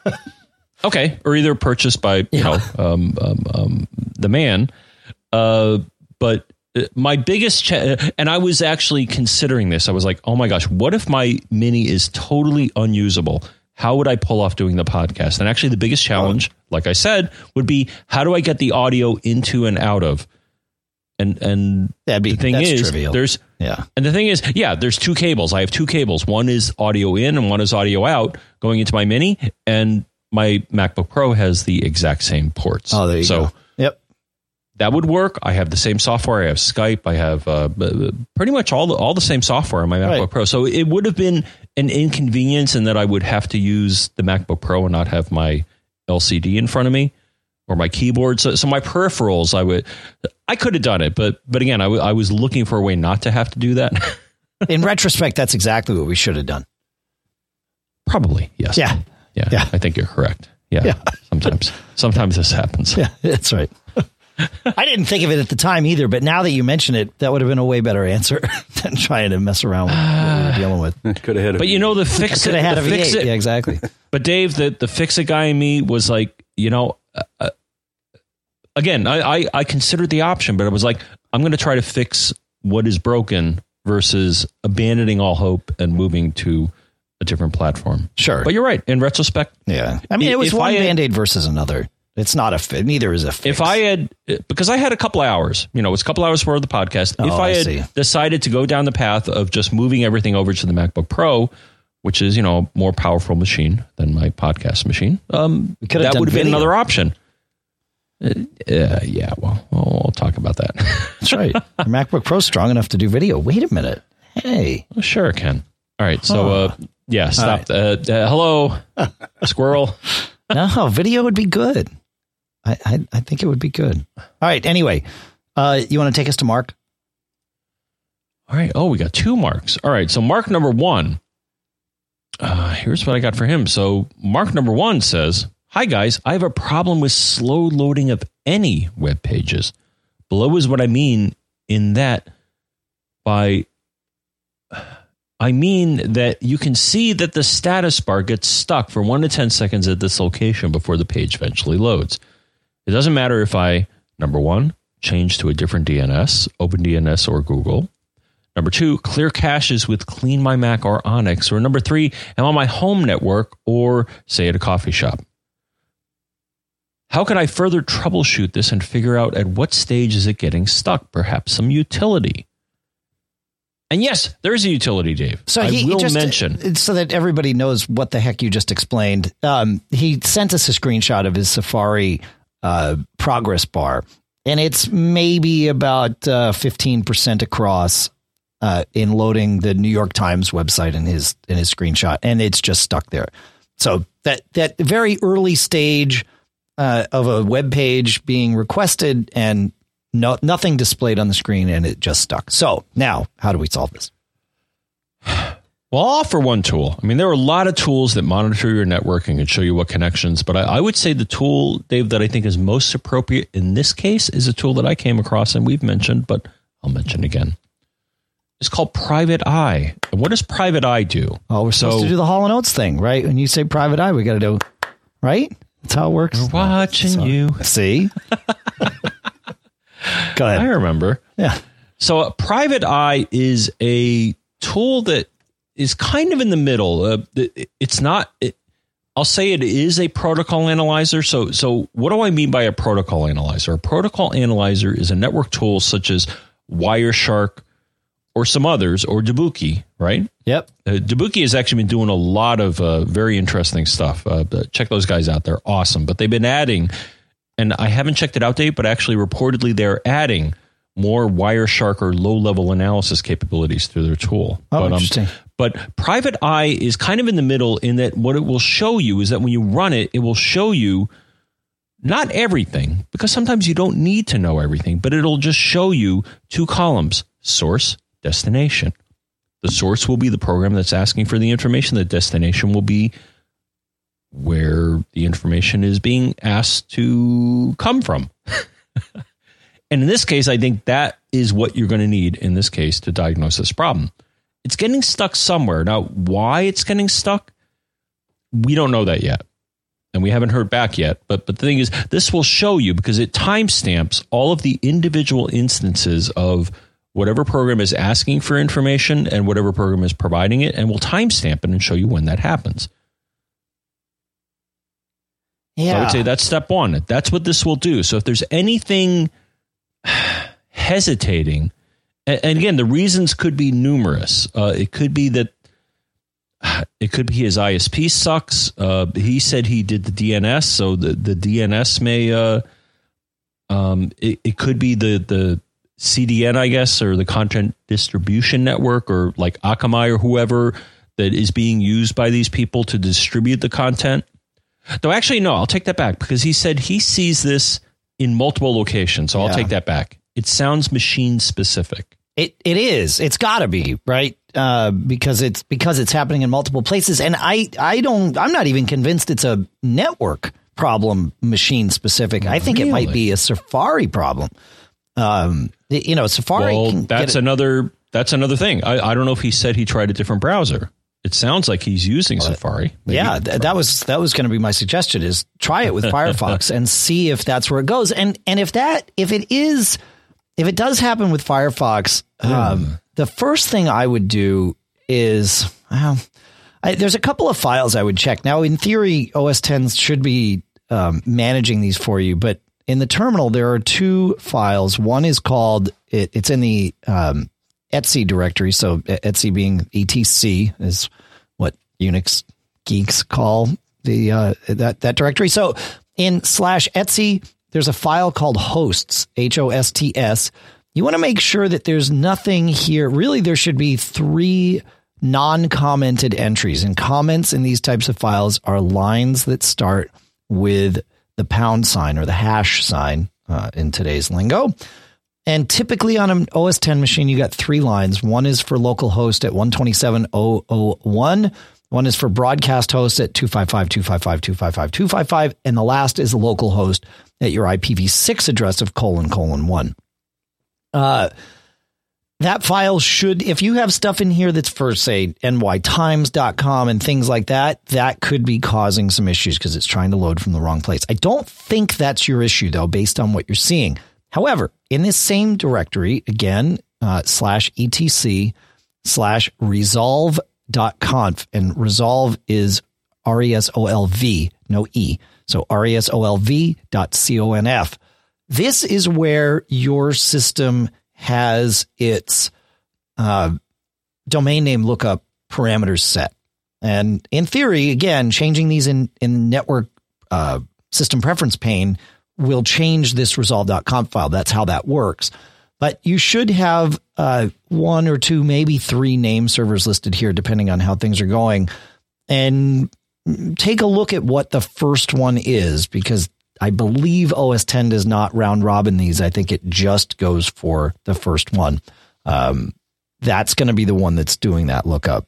[SPEAKER 2] Okay. Or either purchased by, you
[SPEAKER 1] yeah.
[SPEAKER 2] know, um, um, um, the man. Uh, but my biggest, cha- and I was actually considering this. I was like, oh my gosh, what if my Mini is totally unusable? How would I pull off doing the podcast? And actually the biggest challenge, oh. like I said, would be how do I get the audio into and out of? And and
[SPEAKER 1] That'd be,
[SPEAKER 2] the thing
[SPEAKER 1] that's
[SPEAKER 2] is,
[SPEAKER 1] trivial.
[SPEAKER 2] there's
[SPEAKER 1] yeah.
[SPEAKER 2] And the thing is, yeah, there's two cables. I have two cables. One is audio in and one is audio out going into my Mini. And my MacBook Pro has the exact same ports.
[SPEAKER 1] Oh, there you
[SPEAKER 2] so,
[SPEAKER 1] go. Yep.
[SPEAKER 2] That would work. I have the same software. I have Skype. I have uh, pretty much all the all the same software on my MacBook right. Pro. So it would have been an inconvenience in that I would have to use the MacBook Pro and not have my L C D in front of me or my keyboard. So, so my peripherals, I would, I could have done it, but but again, I, w- I was looking for a way not to have to do that.
[SPEAKER 1] In retrospect, that's exactly what we should have done.
[SPEAKER 2] Probably, yes.
[SPEAKER 1] Yeah,
[SPEAKER 2] yeah.
[SPEAKER 1] yeah.
[SPEAKER 2] I think you're correct. Yeah. yeah. Sometimes, sometimes this happens.
[SPEAKER 1] Yeah, that's right. I didn't think of it at the time either, but now that you mention it, that would have been a way better answer than trying to mess around with what we were dealing with.
[SPEAKER 3] Could have had a
[SPEAKER 2] But you know, the fix it.
[SPEAKER 1] Could have had
[SPEAKER 2] the
[SPEAKER 1] a V eight.
[SPEAKER 2] fix it.
[SPEAKER 1] Yeah, exactly.
[SPEAKER 2] But Dave, the, the fix it guy in me was like, you know, uh, again, I, I, I considered the option, but I was like, I'm going to try to fix what is broken versus abandoning all hope and moving to a different platform.
[SPEAKER 1] Sure.
[SPEAKER 2] But you're right. In retrospect.
[SPEAKER 1] Yeah. I mean, it was one Band-Aid versus another. It's not a fit. Neither is a fix.
[SPEAKER 2] If I had, because I had a couple hours, you know, it's a couple hours for the podcast.
[SPEAKER 1] Oh,
[SPEAKER 2] if I,
[SPEAKER 1] I
[SPEAKER 2] had
[SPEAKER 1] see.
[SPEAKER 2] decided to go down the path of just moving everything over to the MacBook Pro, which is, you know, a more powerful machine than my podcast machine, um, that would have been another option. Uh, uh, yeah, well, well, we'll talk about that.
[SPEAKER 1] That's right. Your MacBook Pro's strong enough to do video. Wait a minute. Hey.
[SPEAKER 2] Well, sure it can. All right. So, uh, yeah, stop.
[SPEAKER 1] Right.
[SPEAKER 2] Uh, uh, hello, squirrel.
[SPEAKER 1] No, video would be good. I, I, I think it would be good. All right. Anyway, uh, you want to take us to Mark?
[SPEAKER 2] All right. Oh, we got two marks. All right. So mark number one. Uh, here's what I got for him. So mark number one says, "Hi, guys. I have a problem with slow loading of any web pages. Below is what I mean in that by... I mean that you can see that the status bar gets stuck for one to ten seconds at this location before the page eventually loads. It doesn't matter if I, number one, change to a different D N S, OpenDNS or Google. Number two, clear caches with Clean My Mac or Onyx. Or number three, I'm on my home network or, say, at a coffee shop. How can I further troubleshoot this and figure out at what stage is it getting stuck? Perhaps some utility." And yes, there is a utility, Dave.
[SPEAKER 1] So
[SPEAKER 2] I
[SPEAKER 1] he
[SPEAKER 2] will
[SPEAKER 1] just,
[SPEAKER 2] mention.
[SPEAKER 1] So that everybody knows what the heck you just explained. Um, he sent us a screenshot of his Safari uh, progress bar, and it's maybe about uh, fifteen percent across uh, in loading the New York Times website in his in his screenshot, and it's just stuck there. So that that very early stage uh, of a web page being requested and No, nothing displayed on the screen, and it just stuck. So now, how do we solve this?
[SPEAKER 2] Well, I'll offer one tool. I mean, there are a lot of tools that monitor your networking and show you what connections, but I, I would say the tool, Dave, that I think is most appropriate in this case is a tool that I came across and we've mentioned, but I'll mention again. It's called Private Eye. And what does Private Eye do?
[SPEAKER 1] Oh, we're supposed
[SPEAKER 2] so,
[SPEAKER 1] to do the Hall and Oates thing, right? When you say Private Eye, we got to do, right? That's how it works.
[SPEAKER 2] We're watching so, you.
[SPEAKER 1] See? Go ahead.
[SPEAKER 2] I remember.
[SPEAKER 1] Yeah.
[SPEAKER 2] So uh, Private Eye is a tool that is kind of in the middle. Uh, it, it's not, it, I'll say it is a protocol analyzer. So, so what do I mean by a protocol analyzer? A protocol analyzer is a network tool such as Wireshark or some others, or Dabuki, right?
[SPEAKER 1] Yep.
[SPEAKER 2] Uh, Dabuki has actually been doing a lot of uh, very interesting stuff. Uh, check those guys out. They're awesome. But they've been adding, and I haven't checked it out, Dave, but actually reportedly they're adding more Wireshark or low-level analysis capabilities to their tool.
[SPEAKER 1] Oh,
[SPEAKER 2] but,
[SPEAKER 1] interesting.
[SPEAKER 2] Um, but Private Eye is kind of in the middle in that what it will show you is that when you run it, it will show you not everything, because sometimes you don't need to know everything, but it'll just show you two columns, source, destination. The source will be the program that's asking for the information. The destination will be where the information is being asked to come from. And in this case, I think that is what you're going to need in this case to diagnose this problem. It's getting stuck somewhere. Now, why it's getting stuck, we don't know that yet. And we haven't heard back yet. But, but the thing is, this will show you, because it timestamps all of the individual instances of whatever program is asking for information and whatever program is providing it, and will timestamp it and show you when that happens.
[SPEAKER 1] Yeah.
[SPEAKER 2] So I would say that's step one. That's what this will do. So if there's anything hesitating, and, and again, the reasons could be numerous. Uh, it could be that it could be his I S P sucks. Uh, he said he did the D N S, so the, the D N S may. Uh, um, it, it could be the the C D N, I guess, or the content distribution network, or like Akamai or whoever that is being used by these people to distribute the content. Though actually, no, I'll take that back, because he said he sees this in multiple locations. So yeah. I'll take that back. It sounds machine specific.
[SPEAKER 1] It it is. It's got to be, right? Uh, because it's because it's happening in multiple places. And I I don't I'm not even convinced it's a network problem, machine specific. I think really? It might be a Safari problem. Um, you know, Safari.
[SPEAKER 2] Well,
[SPEAKER 1] can
[SPEAKER 2] that's
[SPEAKER 1] get
[SPEAKER 2] another that's another thing. I, I don't know if he said he tried a different browser. It sounds like he's using uh, Safari.
[SPEAKER 1] Maybe yeah, th- that was that was going to be my suggestion: is try it with Firefox and see if that's where it goes. And and if that if it is if it does happen with Firefox, mm. um, the first thing I would do is well, I, there's a couple of files I would check. Now, in theory, O S ten should be um, managing these for you, but in the terminal there are two files. One is called it, it's in the um, Etsy directory. So Etsy being E T C is what Unix geeks call the uh, that that directory. So in slash Etsy, there's a file called hosts, H O S T S. You want to make sure that there's nothing here. Really, there should be three non-commented entries, and comments in these types of files are lines that start with the pound sign or the hash sign uh, in today's lingo. And typically on an O S ten machine, you got three lines. One is for localhost at one twenty-seven dot zero dot zero one. One is for broadcast host at two fifty-five dot two fifty-five dot two fifty-five dot two fifty-five. And the last is localhost at your I P v six address of colon colon one. Uh, that file should, if you have stuff in here that's for, say, N Y Times dot com and things like that, that could be causing some issues because it's trying to load from the wrong place. I don't think that's your issue, though, based on what you're seeing. However, in this same directory, again, uh, slash etc slash resolve dot conf, and resolve is R E S O L V, no E. So R E S O L V dot conf. This is where your system has its uh, domain name lookup parameters set. And in theory, again, changing these in, in network uh, system preference pane will change this resolve dot conf file. That's how that works. But you should have uh, one or two, maybe three name servers listed here, depending on how things are going. And take a look at what the first one is, because I believe O S ten does not round robin these. I think it just goes for the first one. Um, that's going to be the one that's doing that lookup.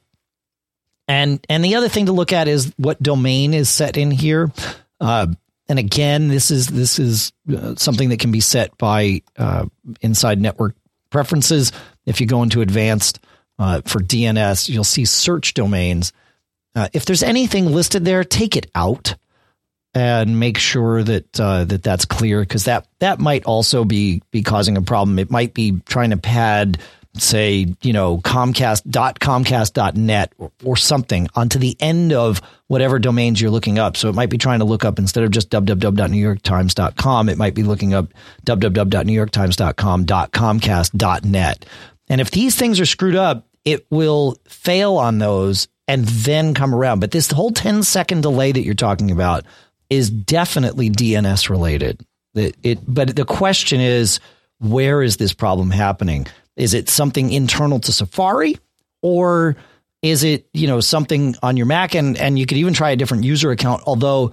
[SPEAKER 1] And and the other thing to look at is what domain is set in here. Uh, and again, this is this is uh, something that can be set by uh, inside network preferences. If you go into advanced uh, for D N S, you'll see search domains. Uh, if there's anything listed there, take it out and make sure that uh, that that's clear, because that that might also be be causing a problem. It might be trying to pad, say, you know, Comcast dot Comcast dot net or, or something onto the end of whatever domains you're looking up. So it might be trying to look up, instead of just w w w dot new york times dot com, it might be looking up w w w dot new york times dot com dot comcast dot net. And if these things are screwed up, it will fail on those and then come around. But this whole ten second delay that you're talking about is definitely D N S related. It, it, but the question is, where is this problem happening? Is it something internal to Safari, or is it, you know, something on your Mac? And, and you could even try a different user account, although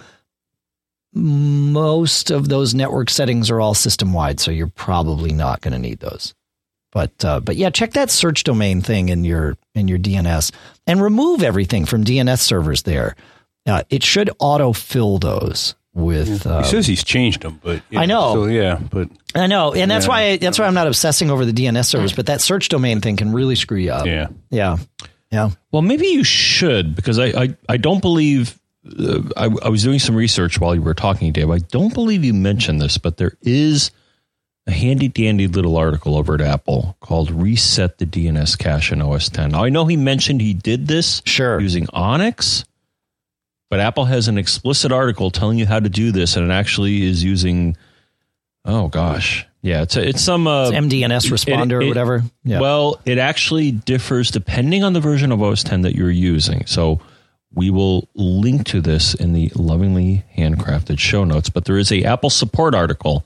[SPEAKER 1] most of those network settings are all system wide, so you're probably not going to need those. But uh, but yeah, check that search domain thing in your in your D N S and remove everything from D N S servers there. Uh, it should auto-fill those with.
[SPEAKER 3] Yeah. He uh, says he's changed them, but
[SPEAKER 1] I know.
[SPEAKER 3] So yeah, but
[SPEAKER 1] I know, and that's
[SPEAKER 3] yeah.
[SPEAKER 1] why I, that's why I'm not obsessing over the D N S servers. But that search domain thing can really screw you up.
[SPEAKER 3] Yeah,
[SPEAKER 1] yeah, yeah.
[SPEAKER 2] Well, maybe you should, because I I, I don't believe. Uh, I, I was doing some research while you were talking, Dave. I don't believe you mentioned this, but there is a handy dandy little article over at Apple called "Reset the D N S Cache in O S ten." Now, I know he mentioned he did this
[SPEAKER 1] sure
[SPEAKER 2] using Onyx. But Apple has an explicit article telling you how to do this, and it actually is using, oh gosh, yeah, it's a, it's some uh,
[SPEAKER 1] it's M D N S responder it, it, or whatever. Yeah.
[SPEAKER 2] Well, it actually differs depending on the version of O S ten that you're using. So we will link to this in the lovingly handcrafted show notes. But there is a Apple support article,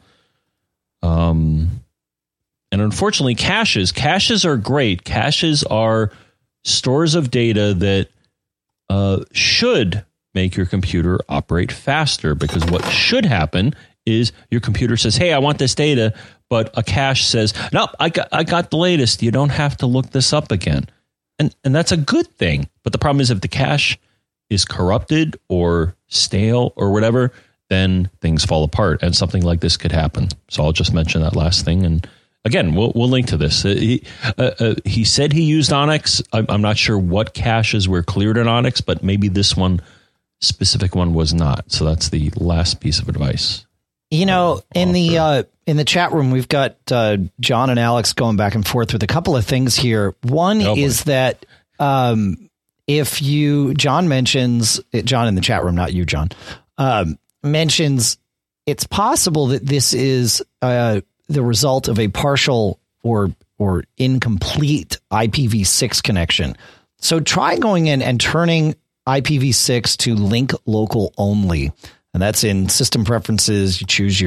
[SPEAKER 2] um, and unfortunately, caches caches are great. Caches are stores of data that uh, should make your computer operate faster, because what should happen is your computer says, hey, I want this data, but a cache says, no, I got I got the latest. You don't have to look this up again. And and that's a good thing. But the problem is, if the cache is corrupted or stale or whatever, then things fall apart, and something like this could happen. So I'll just mention that last thing. And again, we'll we'll link to this. Uh, he, uh, uh, he said he used Onyx. I'm, I'm not sure what caches were cleared in Onyx, but maybe this one specific one was not. So that's the last piece of advice.
[SPEAKER 1] You know, in the uh, in the chat room, we've got uh, John and Alex going back and forth with a couple of things here. One oh, is that um, if you, John mentions, John in the chat room, not you, John, um, mentions it's possible that this is uh, the result of a partial or or incomplete I P v six connection. So try going in and turning I P v six to link local only. And that's in system preferences. You choose your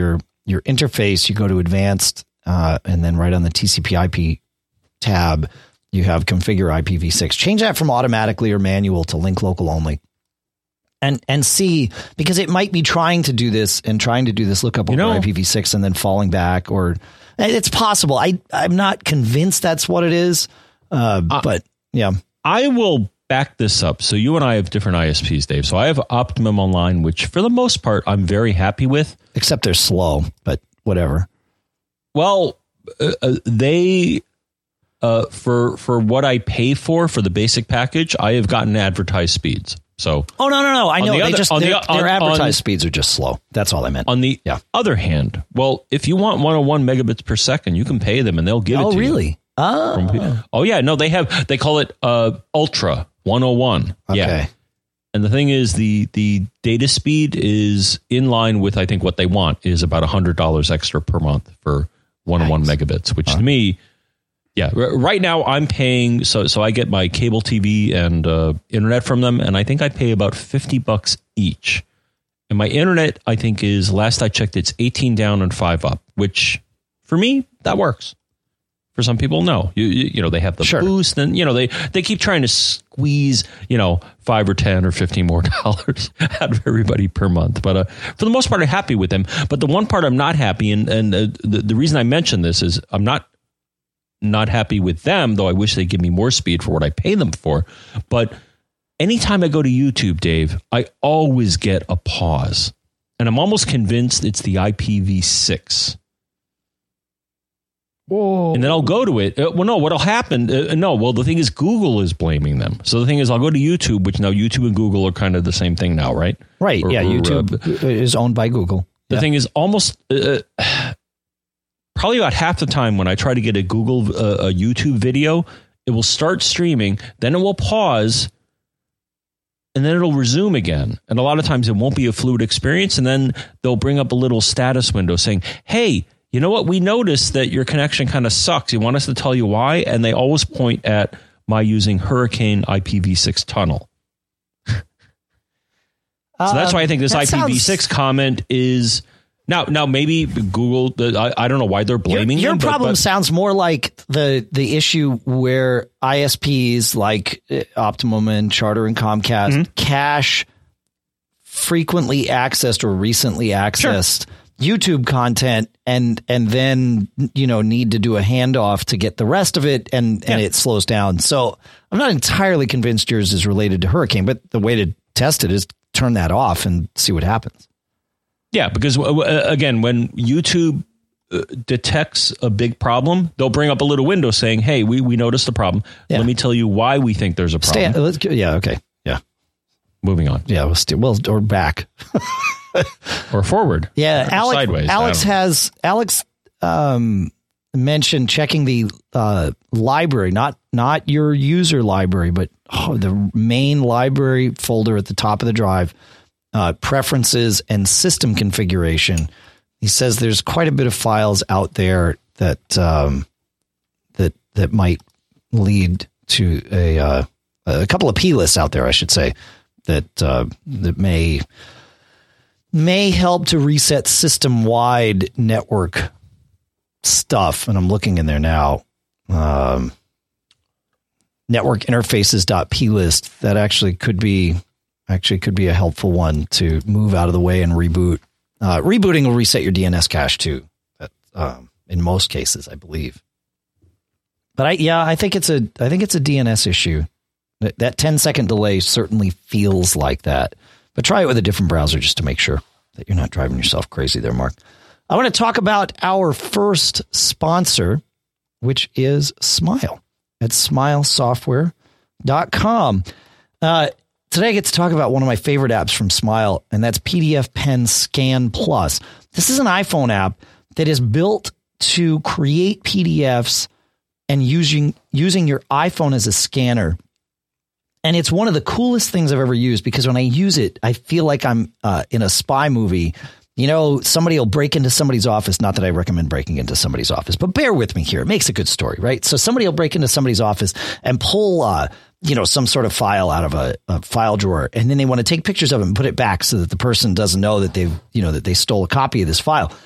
[SPEAKER 1] your interface, you go to advanced, uh, and then right on the T C P I P tab, you have configure I P v six. Change that from automatically or manual to link local only. And and see, because it might be trying to do this and trying to do this lookup over you know, I P v six and then falling back, or it's possible. I, I'm not convinced that's what it is, uh, uh, but yeah.
[SPEAKER 2] I will back this up. So you and I have different I S Ps, Dave. So I have Optimum Online, which for the most part, I'm very happy with.
[SPEAKER 1] Except they're slow, but whatever.
[SPEAKER 2] Well, uh, uh, they... Uh, for for what I pay for for the basic package, I have gotten advertised speeds. So
[SPEAKER 1] oh no no no, I know the they
[SPEAKER 2] other,
[SPEAKER 1] just their, the, on, their advertised on, speeds are just slow. That's all I meant.
[SPEAKER 2] On the
[SPEAKER 1] yeah.
[SPEAKER 2] other hand, well, if you want one oh one megabits per second, you can pay them and they'll give
[SPEAKER 1] oh,
[SPEAKER 2] it to
[SPEAKER 1] really?
[SPEAKER 2] you.
[SPEAKER 1] Oh really?
[SPEAKER 2] From, oh yeah, no, they have they call it uh, Ultra one oh one.
[SPEAKER 1] Okay.
[SPEAKER 2] Yeah. And the thing is, the the data speed is in line with I think what they want is about a hundred dollars extra per month for one oh one nice. megabits, which huh. to me. Yeah, right now I'm paying, so so I get my cable T V and uh, internet from them, and I think I pay about fifty bucks each. And my internet, I think, is, last I checked, it's eighteen down and five up, which for me, that works. For some people, no. You you, you know, they have the
[SPEAKER 1] sure.
[SPEAKER 2] boost, and, you know, they, they keep trying to squeeze, you know, five or ten or fifteen more dollars out of everybody per month. But uh, for the most part, I'm happy with them. But the one part I'm not happy, and, and uh, the, the reason I mention this is I'm not not happy with them, though I wish they'd give me more speed for what I pay them for. But anytime I go to YouTube, Dave, I always get a pause. And I'm almost convinced it's the I P v six.
[SPEAKER 1] Whoa.
[SPEAKER 2] And then I'll go to it. Uh, well, no, what'll happen? Uh, no, well, the thing is Google is blaming them. So the thing is I'll go to YouTube, which now YouTube and Google are kind of the same thing now, right?
[SPEAKER 1] Right. Or, yeah, or, YouTube uh, is owned by Google.
[SPEAKER 2] The
[SPEAKER 1] yeah.
[SPEAKER 2] thing is almost... Uh, Probably about half the time when I try to get a Google, uh, a YouTube video, it will start streaming, then it will pause, and then it'll resume again. And a lot of times it won't be a fluid experience, and then they'll bring up a little status window saying, hey, you know what? We noticed that your connection kind of sucks. You want us to tell you why? And they always point at my using Hurricane I P v six tunnel. So that's why I think this I P v six sounds... comment is... Now, now maybe Google, I, I don't know why they're blaming
[SPEAKER 1] your, your
[SPEAKER 2] them. Your
[SPEAKER 1] problem
[SPEAKER 2] but, but,
[SPEAKER 1] sounds more like the the issue where I S Ps like Optimum and Charter and Comcast mm-hmm. cache frequently accessed or recently accessed sure. YouTube content and and then, you know, need to do a handoff to get the rest of it and, and yeah. it slows down. So I'm not entirely convinced yours is related to Hurricane, but the way to test it is turn that off and see what happens.
[SPEAKER 2] Yeah, because, uh, again, when YouTube uh, detects a big problem, they'll bring up a little window saying, hey, we, we noticed the problem. Yeah. Let me tell you why we think there's a problem.
[SPEAKER 1] Stay, let's, yeah, okay. Yeah.
[SPEAKER 2] Moving on.
[SPEAKER 1] Yeah, we'll, stay, well or back.
[SPEAKER 2] or forward.
[SPEAKER 1] Yeah,
[SPEAKER 2] or
[SPEAKER 1] Alex,
[SPEAKER 2] sideways.
[SPEAKER 1] Alex has Alex um, mentioned checking the uh, library, not not your user library, but oh, the main library folder at the top of the drive. Uh, preferences and system configuration. He says there's quite a bit of files out there that um, that that might lead to a uh, a couple of P lists out there, I should say, that uh, that may may help to reset system wide network stuff. And I'm looking in there now. Um, network interfaces.plist. That actually could be. Actually, could be a helpful one to move out of the way and reboot. Uh, rebooting will reset your D N S cache too, but, um, in most cases, I believe. But I, yeah, I think it's a, I think it's a D N S issue. That, that ten second delay certainly feels like that. But try it with a different browser just to make sure that you're not driving yourself crazy there, Mark. I want to talk about our first sponsor, which is Smile at smile software dot com. Uh, Today I get to talk about one of my favorite apps from Smile, and that's P D F Pen Scan Plus. This is an iPhone app that is built to create P D Fs and using using your iPhone as a scanner. And it's one of the coolest things I've ever used because when I use it, I feel like I'm uh, in a spy movie. You know, somebody will break into somebody's office. Not that I recommend breaking into somebody's office, but bear with me here. It makes a good story, right? So somebody will break into somebody's office and pull, uh, you know, some sort of file out of a, a file drawer. And then they want to take pictures of it and put it back so that the person doesn't know that they've, you know, that they stole a copy of this file.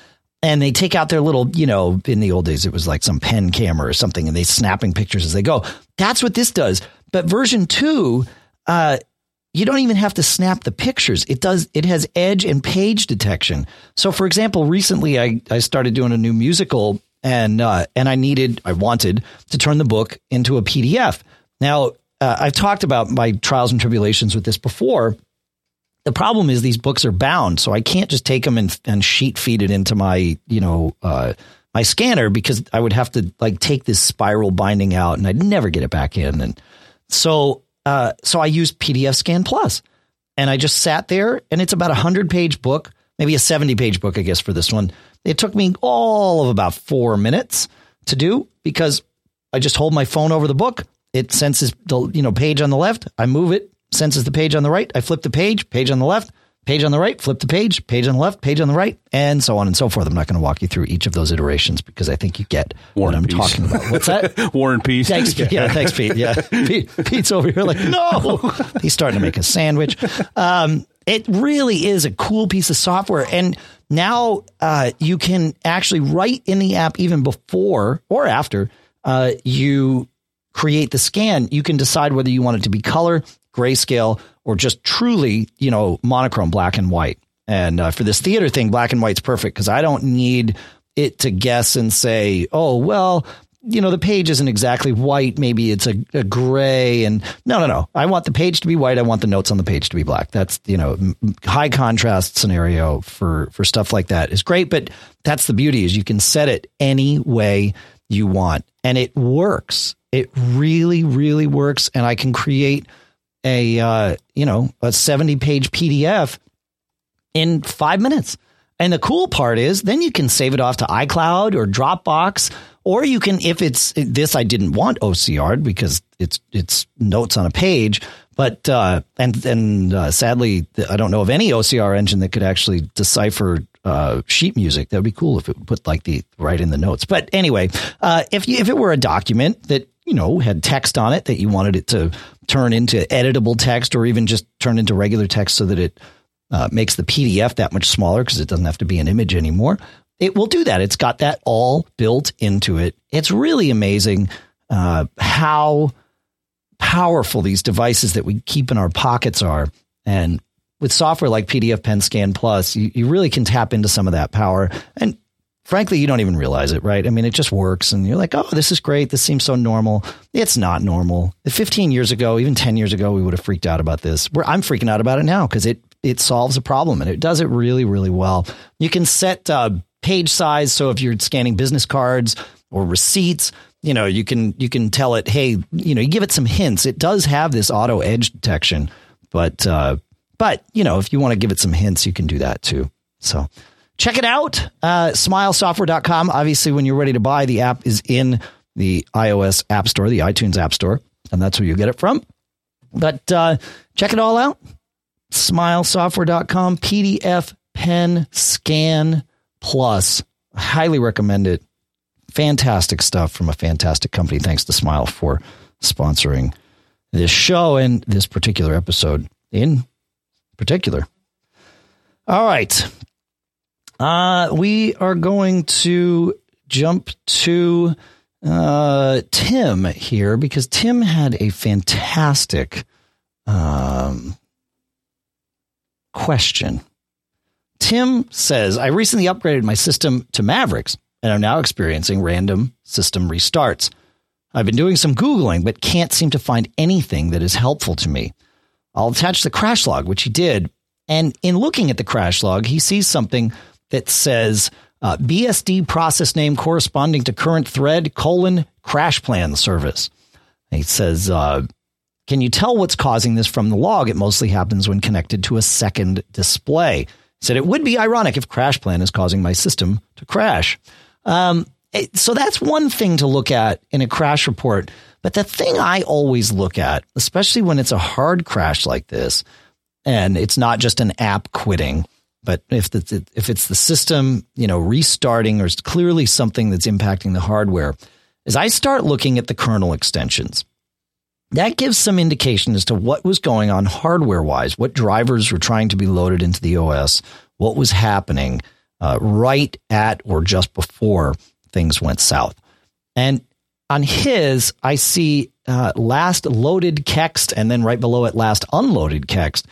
[SPEAKER 1] and they take out their little, you know, in the old days, it was like some pen camera or something, and they snapping pictures as they go. That's what this does. But version two, uh, you don't even have to snap the pictures. It does. It has edge and page detection. So, for example, recently I, I started doing a new musical, and uh, and I needed, I wanted to turn the book into a P D F. Now, uh, I've talked about my trials and tribulations with this before. The problem is these books are bound, so I can't just take them and, and sheet feed it into my, you know, uh, my scanner, because I would have to like take this spiral binding out and I'd never get it back in. And so, uh, so I used P D F Scan Plus, and I just sat there, and it's about a hundred page book, maybe a seventy page book, I guess, for this one. It took me all of about four minutes to do, because I just hold my phone over the book. It senses the, you know, page on the left. I move it. Senses the page on the right. I flip the page, page on the left, page on the right, flip the page, page on the left, page on the right, and so on and so forth. I'm not going to walk you through each of those iterations, because I think you get
[SPEAKER 3] War
[SPEAKER 1] what I'm
[SPEAKER 3] Peace.
[SPEAKER 1] talking about. What's that?
[SPEAKER 3] War and Peace.
[SPEAKER 1] Thanks, Pete. Yeah, thanks, Pete. Yeah, Pete, Pete's over here like, no. He's starting to make a sandwich. Um, it really is a cool piece of software, and now uh, you can actually write in the app even before or after uh, you create the scan. You can decide whether you want it to be color, grayscale, or just truly, you know, monochrome, black and white. And uh, for this theater thing, black and white's perfect, because I don't need it to guess and say, oh, well, you know, the page isn't exactly white. Maybe it's a, a gray. And no, no, no. I want the page to be white. I want the notes on the page to be black. That's, you know, high contrast scenario for, for stuff like that is great. But that's the beauty, is you can set it any way you want, and it works. It really, really works. And I can create a, uh, you know, a seventy page P D F in five minutes. And the cool part is then you can save it off to iCloud or Dropbox, or you can, if it's this, I didn't want O C R'd because it's, it's notes on a page, but, uh, and, and, uh, sadly, I don't know of any O C R engine that could actually decipher, uh, sheet music. That'd be cool if it would put like the right in the notes. But anyway, uh, if you, if it were a document that, you know, had text on it that you wanted it to turn into editable text, or even just turn into regular text so that it uh, makes the P D F that much smaller, because it doesn't have to be an image anymore, it will do that. It's got that all built into it. It's really amazing uh, how powerful these devices that we keep in our pockets are. And with software like P D F Pen Scan Plus, you, you really can tap into some of that power. And frankly, you don't even realize it, right? I mean, it just works, and you're like, oh, this is great. This seems so normal. It's not normal. fifteen years ago, even ten years ago, we would have freaked out about this. We're, I'm freaking out about it now, because it, it solves a problem, and it does it really, really well. You can set uh, page size. So if you're scanning business cards or receipts, you know, you can, you can tell it, hey, you know, you give it some hints. It does have this auto edge detection, but, uh, but, you know, if you want to give it some hints, you can do that too. So check it out. Uh, smile software dot com. Obviously, when you're ready to buy, the app is in the iOS App Store, the iTunes App Store, and that's where you get it from. But uh, check it all out. smile software dot com, P D F Pen Scan Plus. I highly recommend it. Fantastic stuff from a fantastic company. Thanks to Smile for sponsoring this show and this particular episode in particular. All right. Uh, we are going to jump to uh, Tim here, because Tim had a fantastic um, question. Tim says, I recently upgraded my system to Mavericks and I'm now experiencing random system restarts. I've been doing some Googling, but can't seem to find anything that is helpful to me. I'll attach the crash log, which he did. And in looking at the crash log, he sees something that says uh, B S D process name corresponding to current thread colon crash plan service. And he says, uh, can you tell what's causing this from the log? It mostly happens when connected to a second display. He said it would be ironic if crash plan is causing my system to crash. Um, it, so that's one thing to look at in a crash report. But the thing I always look at, especially when it's a hard crash like this, and it's not just an app quitting, but if the, if it's the system, you know, restarting, or it's clearly something that's impacting the hardware, is I start looking at the kernel extensions. That gives some indication as to what was going on hardware wise, what drivers were trying to be loaded into the O S, what was happening. uh, right at or just before things went south. And on his, I see uh, last loaded kext, and then right below it, last unloaded kext,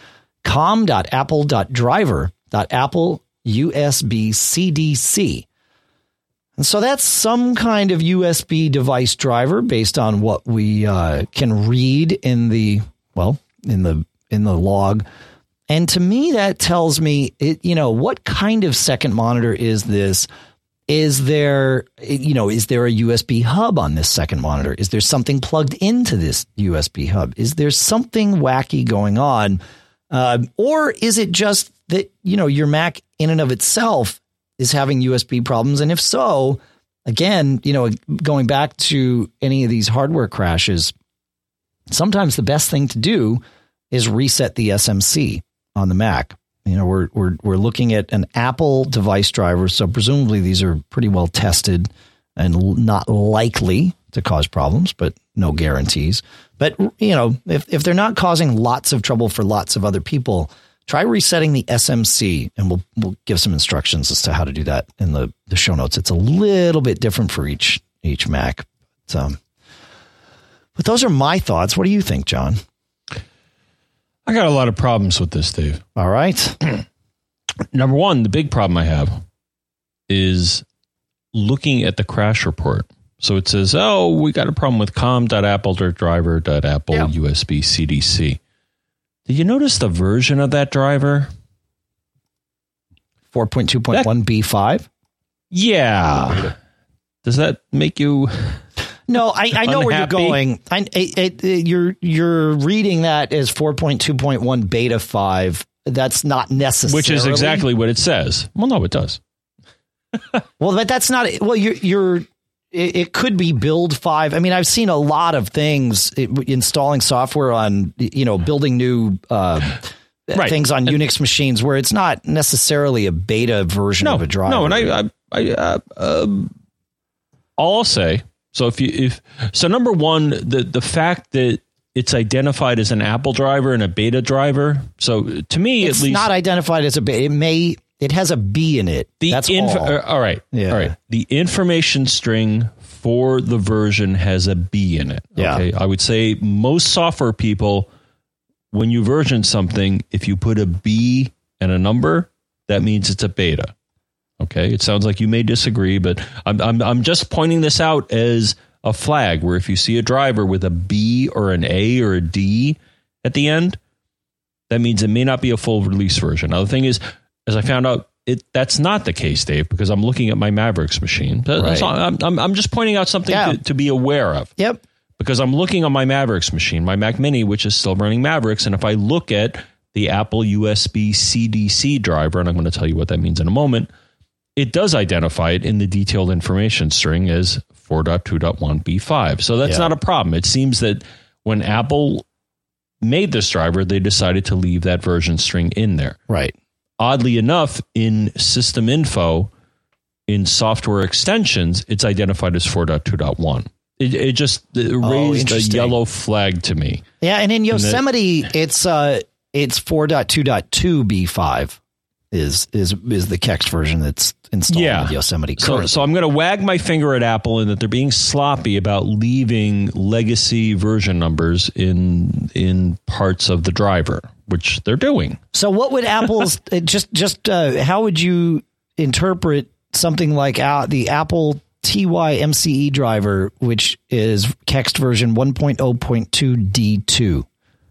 [SPEAKER 1] com.apple.driver.apple U S B C D C. And so that's some kind of U S B device driver based on what we uh, can read in the, well, in the in the log. And to me, that tells me, it, you know, what kind of second monitor is this? Is there, you know, is there a U S B hub on this second monitor? Is there something plugged into this U S B hub? Is there something wacky going on? Uh, or is it just that, you know, your Mac in and of itself is having U S B problems? And if so, again, you know, going back to any of these hardware crashes, sometimes the best thing to do is reset the S M C on the Mac. You know, we're we're we're looking at an Apple device driver, so presumably these are pretty well tested and not likely to cause problems, but no guarantees. But, you know, if if they're not causing lots of trouble for lots of other people, try resetting the S M C, and we'll we'll give some instructions as to how to do that in the, the show notes. It's a little bit different for each each Mac. But, um, but those are my thoughts. What do you think, John?
[SPEAKER 2] I got a lot of problems with this, Dave.
[SPEAKER 1] All right.
[SPEAKER 2] Number one, the big problem I have is looking at the crash report. So it says, oh, we got a problem with com.apple.driver.apple yeah. U S B C D C. Did you notice the version of that driver?
[SPEAKER 1] four point two point one B five?
[SPEAKER 2] Yeah. Does that make you...
[SPEAKER 1] No, I, I know
[SPEAKER 2] unhappy?
[SPEAKER 1] where you're going. I, it, it, you're you're reading that as four point two point one beta five. That's not necessarily,
[SPEAKER 2] which is exactly what it says. Well, no, it does.
[SPEAKER 1] Well, but that's not. Well, you're you're. It, it could be build five. I mean, I've seen a lot of things it, installing software on, you know, building new uh, right. things on and, Unix machines where it's not necessarily a beta version
[SPEAKER 2] no,
[SPEAKER 1] of a driver.
[SPEAKER 2] No, and I, I, I uh, um, all I'll say. So if you if so, number one, the the fact that it's identified as an Apple driver and a beta driver. So to me,
[SPEAKER 1] it's
[SPEAKER 2] at least,
[SPEAKER 1] not identified as a beta. It may it has a B in it.
[SPEAKER 2] The
[SPEAKER 1] That's
[SPEAKER 2] inf-
[SPEAKER 1] all.
[SPEAKER 2] Uh, all right,
[SPEAKER 1] yeah.
[SPEAKER 2] all right. The information string for the version has a B in it.
[SPEAKER 1] Yeah.
[SPEAKER 2] Okay, I would say most software people, when you version something, if you put a B and a number, that means it's a beta. Okay, it sounds like you may disagree, but I'm I'm I'm just pointing this out as a flag where if you see a driver with a B or an A or a D at the end, that means it may not be a full release version. Now the thing is, as I found out, it that's not the case, Dave, because I'm looking at my Mavericks machine. Right. So I'm, I'm I'm just pointing out something yeah. to, to be aware of.
[SPEAKER 1] Yep.
[SPEAKER 2] Because I'm looking on my Mavericks machine, my Mac Mini, which is still running Mavericks, and if I look at the Apple U S B C D C driver, and I'm going to tell you what that means in a moment, it does identify it in the detailed information string as four point two point one B five. So that's yeah. not a problem. It seems that when Apple made this driver, they decided to leave that version string in there.
[SPEAKER 1] Right.
[SPEAKER 2] Oddly enough, in system info, in software extensions, it's identified as four point two point one. It, it just it raised oh, a yellow flag to me.
[SPEAKER 1] Yeah, and in Yosemite, and that, it's uh, it's four point two point two B five. Is is is the Kext version that's installed
[SPEAKER 2] yeah.
[SPEAKER 1] with Yosemite
[SPEAKER 2] So,
[SPEAKER 1] currently.
[SPEAKER 2] so I'm going to wag my finger at Apple in that they're being sloppy about leaving legacy version numbers in in parts of the driver, which they're doing.
[SPEAKER 1] So what would Apple's just just uh, how would you interpret something like uh, the Apple T Y M C E driver, which is Kext version one point oh point two D two?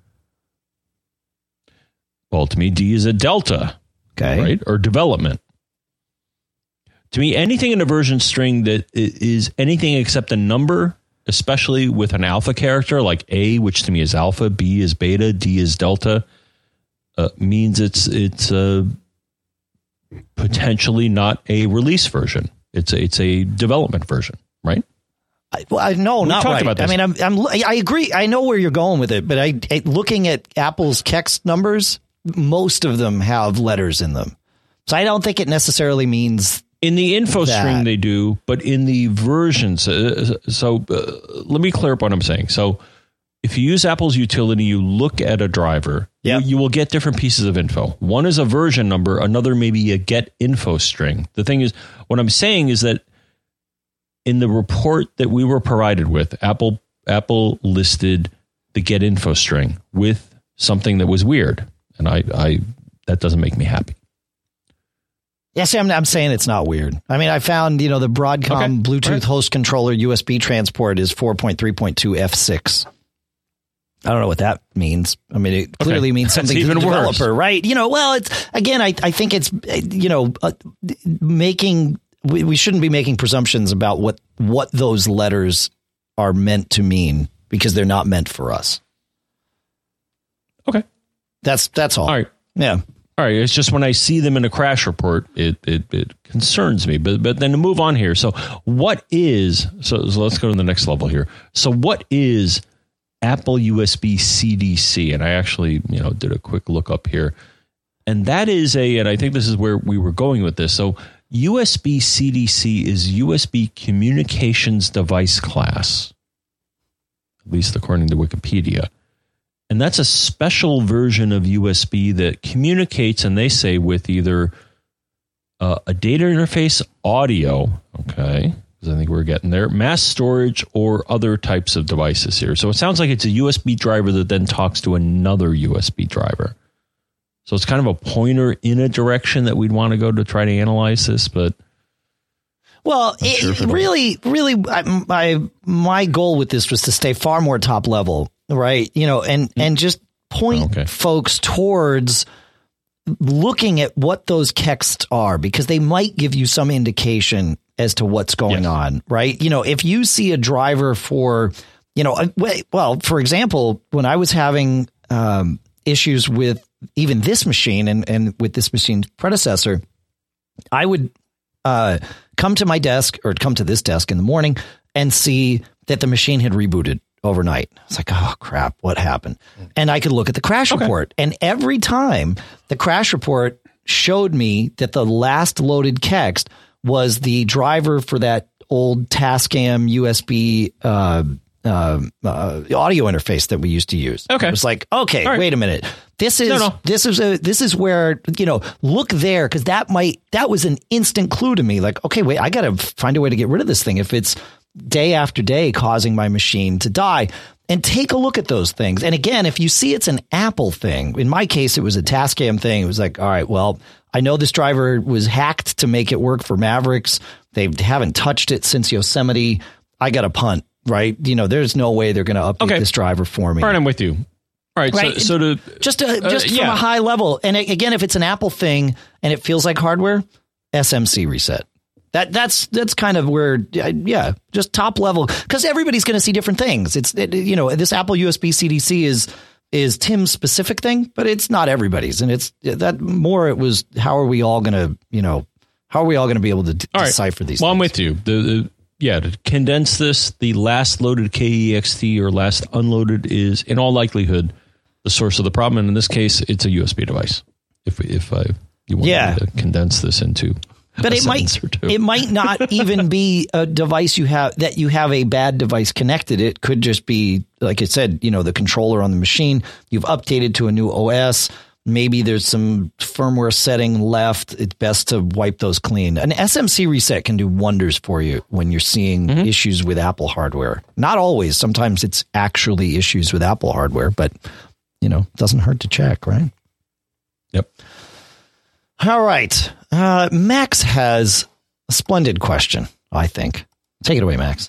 [SPEAKER 2] Well, to me, D is a delta.
[SPEAKER 1] Okay.
[SPEAKER 2] Right? Or development. To me, anything in a version string that is anything except a number, especially with an alpha character like A, which to me is alpha, B is beta, D is delta, uh, means it's it's uh, potentially not a release version. It's a, it's a development version, right?
[SPEAKER 1] I, well, I no,
[SPEAKER 2] we
[SPEAKER 1] not right.
[SPEAKER 2] About this.
[SPEAKER 1] I mean, I'm, I'm I agree. I know where you're going with it, but I, I looking at Apple's Kext numbers, most of them have letters in them. So I don't think it necessarily means
[SPEAKER 2] in the info
[SPEAKER 1] that.
[SPEAKER 2] string they do, but in the versions. Uh, so uh, let me clear up what I'm saying. So if you use Apple's utility, you look at a driver,
[SPEAKER 1] Yep.
[SPEAKER 2] you, you will get different pieces of info. One is a version number, another may be a get info string. The thing is, what I'm saying is that in the report that we were provided with, Apple Apple listed the get info string with something that was weird. And I, I that doesn't make me happy.
[SPEAKER 1] Yeah, see, I'm, I'm saying it's not weird. I mean, I found, you know, the Broadcom
[SPEAKER 2] Okay.
[SPEAKER 1] Bluetooth
[SPEAKER 2] Right.
[SPEAKER 1] host controller U S B transport is four point three point two F six. I don't know what that means. I mean, it clearly
[SPEAKER 2] Okay.
[SPEAKER 1] means
[SPEAKER 2] That's
[SPEAKER 1] something to the
[SPEAKER 2] even worse.
[SPEAKER 1] developer, right? You know, well, it's again, I, I think it's, you know, uh, making, we, we shouldn't be making presumptions about what, what those letters are meant to mean because they're not meant for us.
[SPEAKER 2] Okay.
[SPEAKER 1] That's, that's all.
[SPEAKER 2] All right.
[SPEAKER 1] Yeah.
[SPEAKER 2] All right. It's just when I see them in a crash report, it it, it concerns me. But but then to move on here. So what is so, so let's go to the next level here. So what is Apple U S B C D C? And I actually, you know, did a quick look up here. And that is a, and I think this is where we were going with this. So U S B C D C is U S B communications device class, at least according to Wikipedia. And that's a special version of U S B that communicates, and they say, with either uh, a data interface, audio, okay, because I think we're getting there, mass storage, or other types of devices here. So it sounds like it's a U S B driver that then talks to another U S B driver. So it's kind of a pointer in a direction that we'd want to go to try to analyze this, but...
[SPEAKER 1] Well, it,
[SPEAKER 2] sure if it'll-
[SPEAKER 1] really, really, I, my my goal with this was to stay far more top level, right? You know, and and just point
[SPEAKER 2] Okay.
[SPEAKER 1] folks towards looking at what those texts are, because they might give you some indication as to what's going
[SPEAKER 2] Yes.
[SPEAKER 1] on, right? You know, if you see a driver for, you know, well, for example, when I was having um, issues with even this machine and and with this machine's predecessor, I would uh, come to my desk or come to this desk in the morning and see that the machine had rebooted overnight. It's like, oh crap, what happened? And I could look at the crash
[SPEAKER 2] Okay.
[SPEAKER 1] report, and every time the crash report showed me that the last loaded text was the driver for that old Tascam U S B uh, uh, uh, audio interface that we used to use.
[SPEAKER 2] Okay.
[SPEAKER 1] It was like, okay,
[SPEAKER 2] All right.
[SPEAKER 1] wait a minute. This is
[SPEAKER 2] No, no.
[SPEAKER 1] this is a this is where, you know, look there, because that might that was an instant clue to me. Like, okay, wait, I got to find a way to get rid of this thing if it's day after day causing my machine to die. And take a look at those things. And again, if you see it's an Apple thing, in my case, it was a Tascam thing. It was like, all right, well, I know this driver was hacked to make it work for Mavericks. They haven't touched it since Yosemite. I got a punt, right? You know, there's no way they're going to update
[SPEAKER 2] Okay.
[SPEAKER 1] this driver for me.
[SPEAKER 2] All right, I'm with you. All right,
[SPEAKER 1] Right.
[SPEAKER 2] so, so to
[SPEAKER 1] Just a, just from
[SPEAKER 2] yeah.
[SPEAKER 1] a high level. And a- again, if it's an Apple thing and it feels like hardware, S M C reset. That that's that's kind of where, uh, yeah, just top level, because everybody's going to see different things. It's it, you know, this Apple U S B C D C is is Tim's specific thing, but it's not everybody's. And it's that more. It was, how are we all going to, you know, how are we all going to be able to d-
[SPEAKER 2] All right.
[SPEAKER 1] decipher these?
[SPEAKER 2] Well,
[SPEAKER 1] things?
[SPEAKER 2] I'm with you. The, the yeah, to condense this, the last loaded K E X T or last unloaded is in all likelihood the source of the problem, and in this case, it's a U S B device. If if I you want
[SPEAKER 1] Yeah.
[SPEAKER 2] me to condense this into,
[SPEAKER 1] But
[SPEAKER 2] a
[SPEAKER 1] it might
[SPEAKER 2] sentence or two.
[SPEAKER 1] it might not even be a device you have that you have a bad device connected. It could just be, like I said, you know, the controller on the machine. You've updated to a new O S. Maybe there's some firmware setting left. It's best to wipe those clean. An S M C reset can do wonders for you when you're seeing
[SPEAKER 2] Mm-hmm.
[SPEAKER 1] issues with Apple hardware. Not always. Sometimes it's actually issues with Apple hardware, but you know, it doesn't hurt to check, right?
[SPEAKER 2] Yep.
[SPEAKER 1] All right. Uh, Max has a splendid question, I think. Take it away, Max.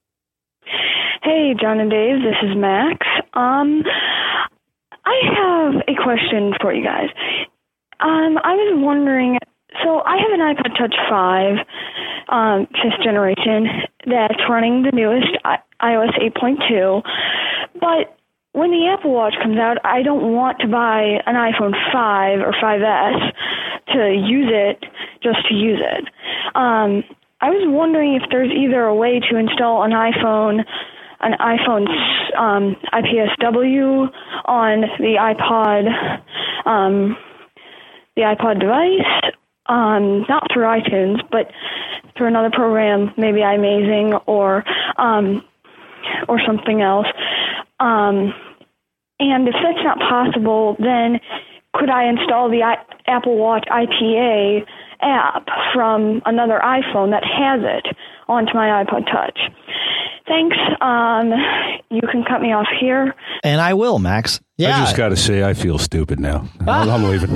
[SPEAKER 4] Hey, John and Dave, this is Max. Um, I have a question for you guys. Um, I was wondering, so I have an iPod Touch five, um, fifth generation, that's running the newest I- iOS eight point two, but when the Apple Watch comes out, I don't want to buy an iPhone five or five S to use it just to use it. Um, I was wondering if there's either a way to install an iPhone, an iPhone um, I P S W on the iPod, um, the iPod device, um, not through iTunes, but through another program, maybe iMazing or um, or something else. Um, and if that's not possible, then could I install the I- Apple Watch I T A app from another iPhone that has it onto my iPod Touch? Thanks. Um, you can cut me off here.
[SPEAKER 1] And I will, Max. Yeah.
[SPEAKER 3] I just got to say, I feel stupid now. I'm, I'm leaving.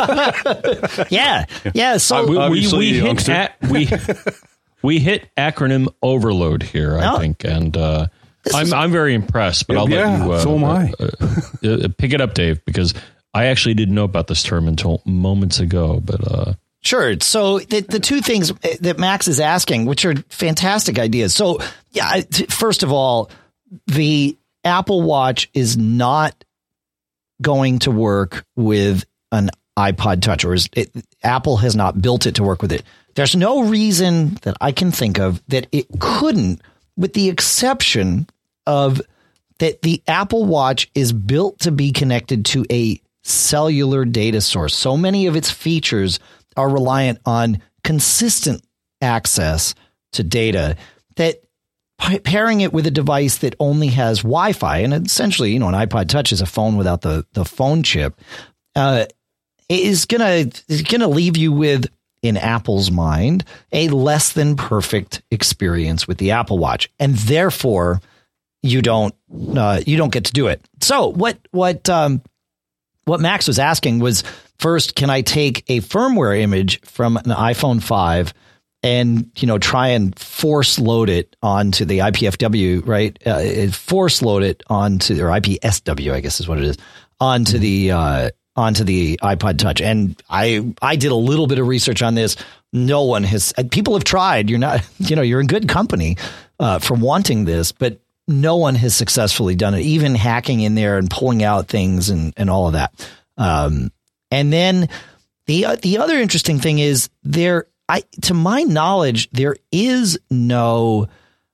[SPEAKER 1] yeah. Yeah. So
[SPEAKER 2] we, we,
[SPEAKER 3] Obviously,
[SPEAKER 2] we, hit
[SPEAKER 3] youngster.
[SPEAKER 2] at, we, we hit acronym overload here, I
[SPEAKER 1] Oh.
[SPEAKER 2] think. And uh, I'm,
[SPEAKER 1] is-
[SPEAKER 2] I'm very impressed, but I'll
[SPEAKER 3] Yeah,
[SPEAKER 2] let you uh,
[SPEAKER 3] so am I.
[SPEAKER 2] uh, uh, uh, pick it up, Dave, because I actually didn't know about this term until moments ago. But uh,
[SPEAKER 1] Sure. So the, the two things that Max is asking, which are fantastic ideas. So, yeah, I- t- first of all, the Apple Watch is not going to work with an iPod Touch, or is it, Apple has not built it to work with it. There's no reason that I can think of that it couldn't, with the exception of that the Apple Watch is built to be connected to a cellular data source. So many of its features are reliant on consistent access to data that pa- pairing it with a device that only has Wi-Fi, and essentially, you know, an iPod Touch is a phone without the, the phone chip, uh, is gonna is gonna leave you with, in Apple's mind, a less than perfect experience with the Apple Watch, and therefore you don't uh, you don't get to do it. So what what um, what Max was asking was, first, can I take a firmware image from an iPhone five and, you know, try and force load it onto the I P F W, right? Uh, force load it onto, or I P S W, I guess is what it is, onto the uh, onto the iPod Touch. And I I did a little bit of research on this. No one has. People have tried. You're not, you know, you're in good company uh, for wanting this, but no one has successfully done it. Even hacking in there and pulling out things and and all of that. Um, And then the uh, the other interesting thing is there, I to my knowledge, there is no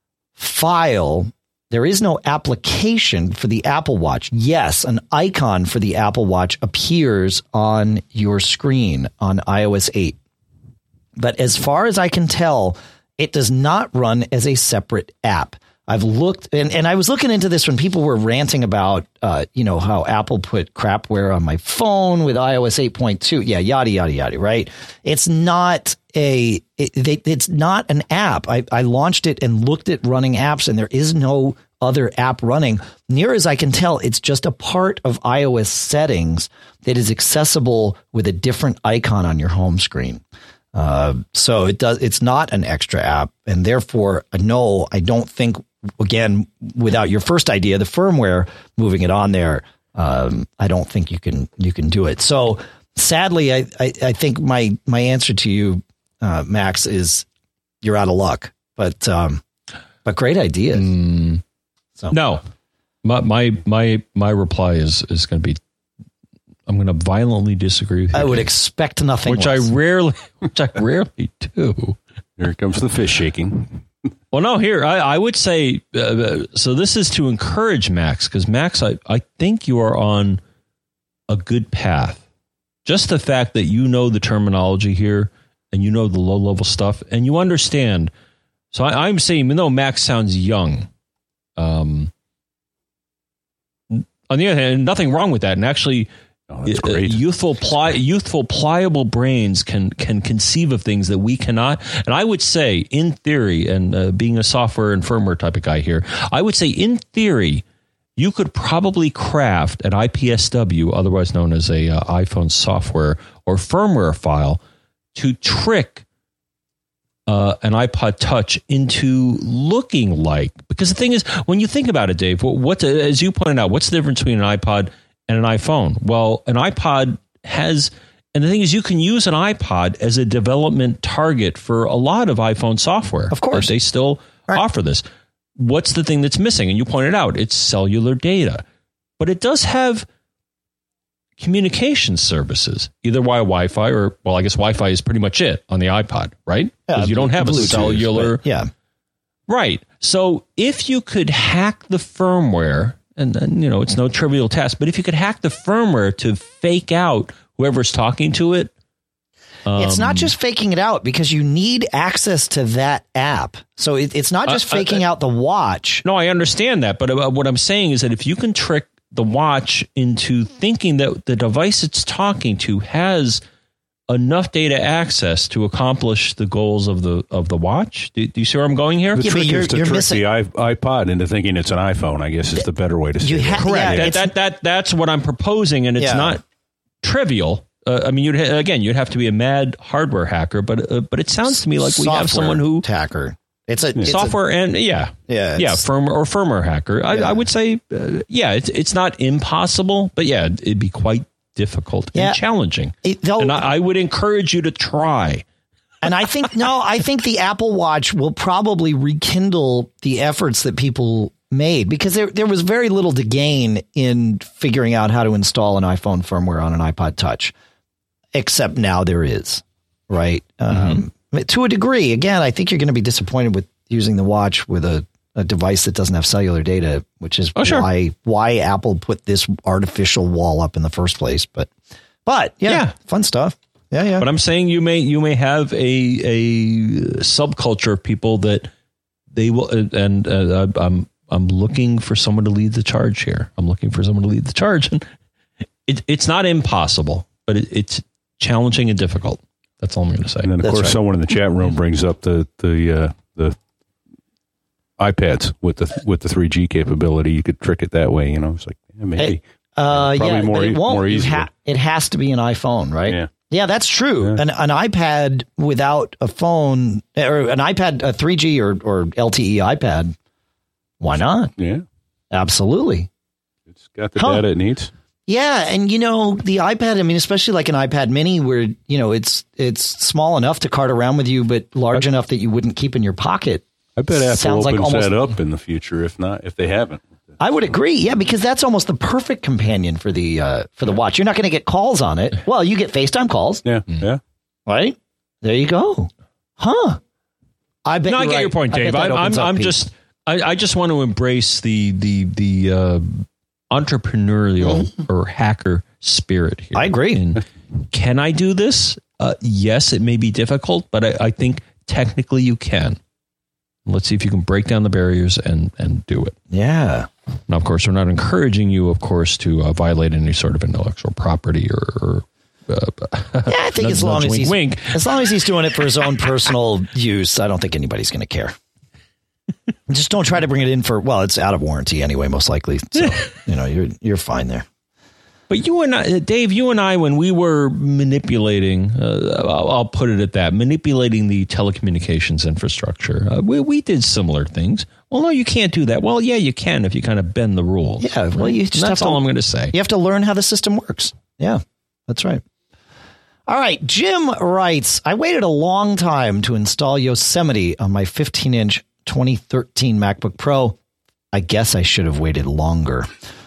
[SPEAKER 1] file, there is no application for the Apple Watch. Yes, an icon for the Apple Watch appears on your screen on i O S eight. But as far as I can tell, it does not run as a separate app. I've looked, and, and I was looking into this when people were ranting about, uh, you know, how Apple put crapware on my phone with i O S eight point two. Yeah, yada, yada, yada, right? It's not a, it, it, it's not an app. I, I launched it and looked at running apps, and there is no other app running. Near as I can tell, it's just a part of iOS settings that is accessible with a different icon on your home screen. Uh, so it does, it's not an extra app, and therefore, no, I don't think, again, without your first idea, the firmware, moving it on there, um, I don't think you can you can do it. So sadly, I, I, I think my my answer to you, uh, Max, is you're out of luck. But um, but great idea.
[SPEAKER 2] Mm,
[SPEAKER 1] So
[SPEAKER 2] no, my my my my reply is is going to be, I'm going to violently disagree with you.
[SPEAKER 1] I would expect nothing
[SPEAKER 2] which
[SPEAKER 1] less.
[SPEAKER 2] I rarely, which I rarely do.
[SPEAKER 3] Here comes the fish shaking.
[SPEAKER 2] Well, no, here, I, I would say, uh, so this is to encourage Max, because Max, I, I think you are on a good path. Just the fact that you know the terminology here and you know the low level stuff and you understand. So I, I'm saying, even though Max sounds young, um, on the other hand, nothing wrong with that. And actually,
[SPEAKER 3] Oh, that's great.
[SPEAKER 2] Uh, youthful, pli- youthful, pliable brains can can conceive of things that we cannot. And I would say, in theory, and uh, being a software and firmware type of guy here, I would say, in theory, you could probably craft an I P S W, otherwise known as a uh, iPhone software or firmware file, to trick uh, an iPod Touch into looking like. Because the thing is, when you think about it, Dave, what, as you pointed out, what's the difference between an iPod and an iPhone? Well, an iPod has, and the thing is, you can use an iPod as a development target for a lot of iPhone software.
[SPEAKER 1] Of course.
[SPEAKER 2] They still
[SPEAKER 1] Right.
[SPEAKER 2] offer this. What's the thing that's missing? And you pointed out, it's cellular data. But it does have communication services, either via Wi-Fi or, well, I guess Wi-Fi is pretty much it on the iPod, right? Because
[SPEAKER 1] Yeah,
[SPEAKER 2] you don't have a
[SPEAKER 1] Bluetooth,
[SPEAKER 2] cellular.
[SPEAKER 1] but yeah.
[SPEAKER 2] Right. So if you could hack the firmware, and, and you know, it's no trivial task, but if you could hack the firmware to fake out whoever's talking to it, Um,
[SPEAKER 1] it's not just faking it out because you need access to that app. So it, it's not just
[SPEAKER 2] uh,
[SPEAKER 1] faking
[SPEAKER 2] uh,
[SPEAKER 1] out the watch.
[SPEAKER 2] No, I understand that. But uh, what I'm saying is that if you can trick the watch into thinking that the device it's talking to has enough data access to accomplish the goals of the of the watch. Do, do you see where I'm going here?
[SPEAKER 3] The
[SPEAKER 1] Yeah,
[SPEAKER 3] trick
[SPEAKER 1] but you're-
[SPEAKER 3] is to
[SPEAKER 1] you're
[SPEAKER 3] trick
[SPEAKER 1] missing-
[SPEAKER 3] the i- iPod into thinking it's an iPhone, I guess is the better way to say
[SPEAKER 1] You
[SPEAKER 3] it.
[SPEAKER 1] ha-
[SPEAKER 2] Correct.
[SPEAKER 1] yeah,
[SPEAKER 2] that,
[SPEAKER 1] it's-
[SPEAKER 2] that that that's what I'm proposing, and it's
[SPEAKER 1] Yeah.
[SPEAKER 2] not trivial. Uh, I mean, you'd ha- again, you'd have to be a mad hardware hacker, but uh, but it sounds to me like we have
[SPEAKER 1] Software
[SPEAKER 2] someone who
[SPEAKER 1] hacker. It's a it's a-
[SPEAKER 2] software and yeah,
[SPEAKER 1] Yeah,
[SPEAKER 2] yeah,
[SPEAKER 1] it's-
[SPEAKER 2] firmware or firmware hacker. I,
[SPEAKER 1] Yeah.
[SPEAKER 2] I would say, uh, yeah, it's it's not impossible, but yeah, it'd be quite difficult
[SPEAKER 1] Yeah.
[SPEAKER 2] and challenging.
[SPEAKER 1] It- they'll-
[SPEAKER 2] and I, I would encourage you to try.
[SPEAKER 1] And I think, no, I think the Apple Watch will probably rekindle the efforts that people made because there, there was very little to gain in figuring out how to install an iPhone firmware on an iPod Touch, except now there is, right? Um, to a degree. Again, I think you're going to be disappointed with using the watch with a, a device that doesn't have cellular data, which is
[SPEAKER 2] Oh, sure.
[SPEAKER 1] why why Apple put this artificial wall up in the first place. But, but yeah,
[SPEAKER 2] Yeah.
[SPEAKER 1] fun stuff. Yeah, yeah.
[SPEAKER 2] But I'm saying you may you may have a a subculture of people that they will, and uh, I'm I'm looking for someone to lead the charge here. I'm looking for someone to lead the charge, and it, it's not impossible, but it, it's challenging and difficult. That's all I'm going to say.
[SPEAKER 3] And then, of
[SPEAKER 1] That's
[SPEAKER 3] course,
[SPEAKER 1] right.
[SPEAKER 3] someone in the chat room brings up the the uh, the iPads with the with the three G capability. You could trick it that way. You know, it's like yeah, maybe.
[SPEAKER 1] Hey, uh,
[SPEAKER 3] Probably
[SPEAKER 1] yeah,
[SPEAKER 3] more
[SPEAKER 1] but
[SPEAKER 3] e-
[SPEAKER 1] it won't.
[SPEAKER 3] more
[SPEAKER 1] You
[SPEAKER 3] easily.
[SPEAKER 1] ha- it has to be an iPhone, right?
[SPEAKER 3] Yeah.
[SPEAKER 1] Yeah, that's true.
[SPEAKER 3] Yeah.
[SPEAKER 1] An, an iPad without a phone, or an iPad, a three G or, or L T E iPad, why not?
[SPEAKER 3] Yeah,
[SPEAKER 1] Absolutely.
[SPEAKER 3] it's got the
[SPEAKER 1] Huh.
[SPEAKER 3] data it needs.
[SPEAKER 1] Yeah, and you know, the iPad, I mean, especially like an iPad mini where, you know, it's it's small enough to cart around with you, but large enough that you wouldn't keep in your pocket.
[SPEAKER 3] I bet Apple
[SPEAKER 1] Sounds like
[SPEAKER 3] opens
[SPEAKER 1] almost-
[SPEAKER 3] that up in the future. If not, if they haven't.
[SPEAKER 1] I would agree. Yeah, because that's almost the perfect companion for the uh, for the watch. You're not going to get calls on it. Well, you get FaceTime calls,
[SPEAKER 3] Yeah, yeah.
[SPEAKER 1] right? There you go. Huh. I bet
[SPEAKER 2] No, I
[SPEAKER 1] you're
[SPEAKER 2] get
[SPEAKER 1] right.
[SPEAKER 2] your point,
[SPEAKER 1] I bet
[SPEAKER 2] Dave.
[SPEAKER 1] that
[SPEAKER 2] I'm I'm,
[SPEAKER 1] opens up
[SPEAKER 2] I'm
[SPEAKER 1] people.
[SPEAKER 2] just I, I just want to embrace the the the uh, entrepreneurial or hacker spirit here.
[SPEAKER 1] I agree.
[SPEAKER 2] And can I do this? Uh, yes, it may be difficult, but I, I think technically you can. Let's see if you can break down the barriers and and do it.
[SPEAKER 1] Yeah.
[SPEAKER 2] Now, of course, we're not encouraging you, of course, to uh, violate any sort of intellectual property or. or uh,
[SPEAKER 1] Yeah, I think
[SPEAKER 2] nudge,
[SPEAKER 1] as long
[SPEAKER 2] nudge,
[SPEAKER 1] as
[SPEAKER 2] wink,
[SPEAKER 1] he's
[SPEAKER 2] wink.
[SPEAKER 1] as long as he's doing it for his own personal use, I don't think anybody's going to care. Just don't try to bring it in for well, it's out of warranty anyway, most likely. So you know you're you're fine there.
[SPEAKER 2] But you and I, Dave, you and I, when we were manipulating, uh, I'll, I'll put it at that, manipulating the telecommunications infrastructure, uh, we, we did similar things. Well, no, you can't do that. Well, yeah, you can if you kind of bend the rules.
[SPEAKER 1] Yeah, well, you just
[SPEAKER 2] And
[SPEAKER 1] have
[SPEAKER 2] that's
[SPEAKER 1] to,
[SPEAKER 2] all I'm going to say.
[SPEAKER 1] You have to learn how the system works. Yeah, that's right. All right, Jim writes, I waited a long time to install Yosemite on my fifteen inch twenty thirteen MacBook Pro. I guess I should have waited longer.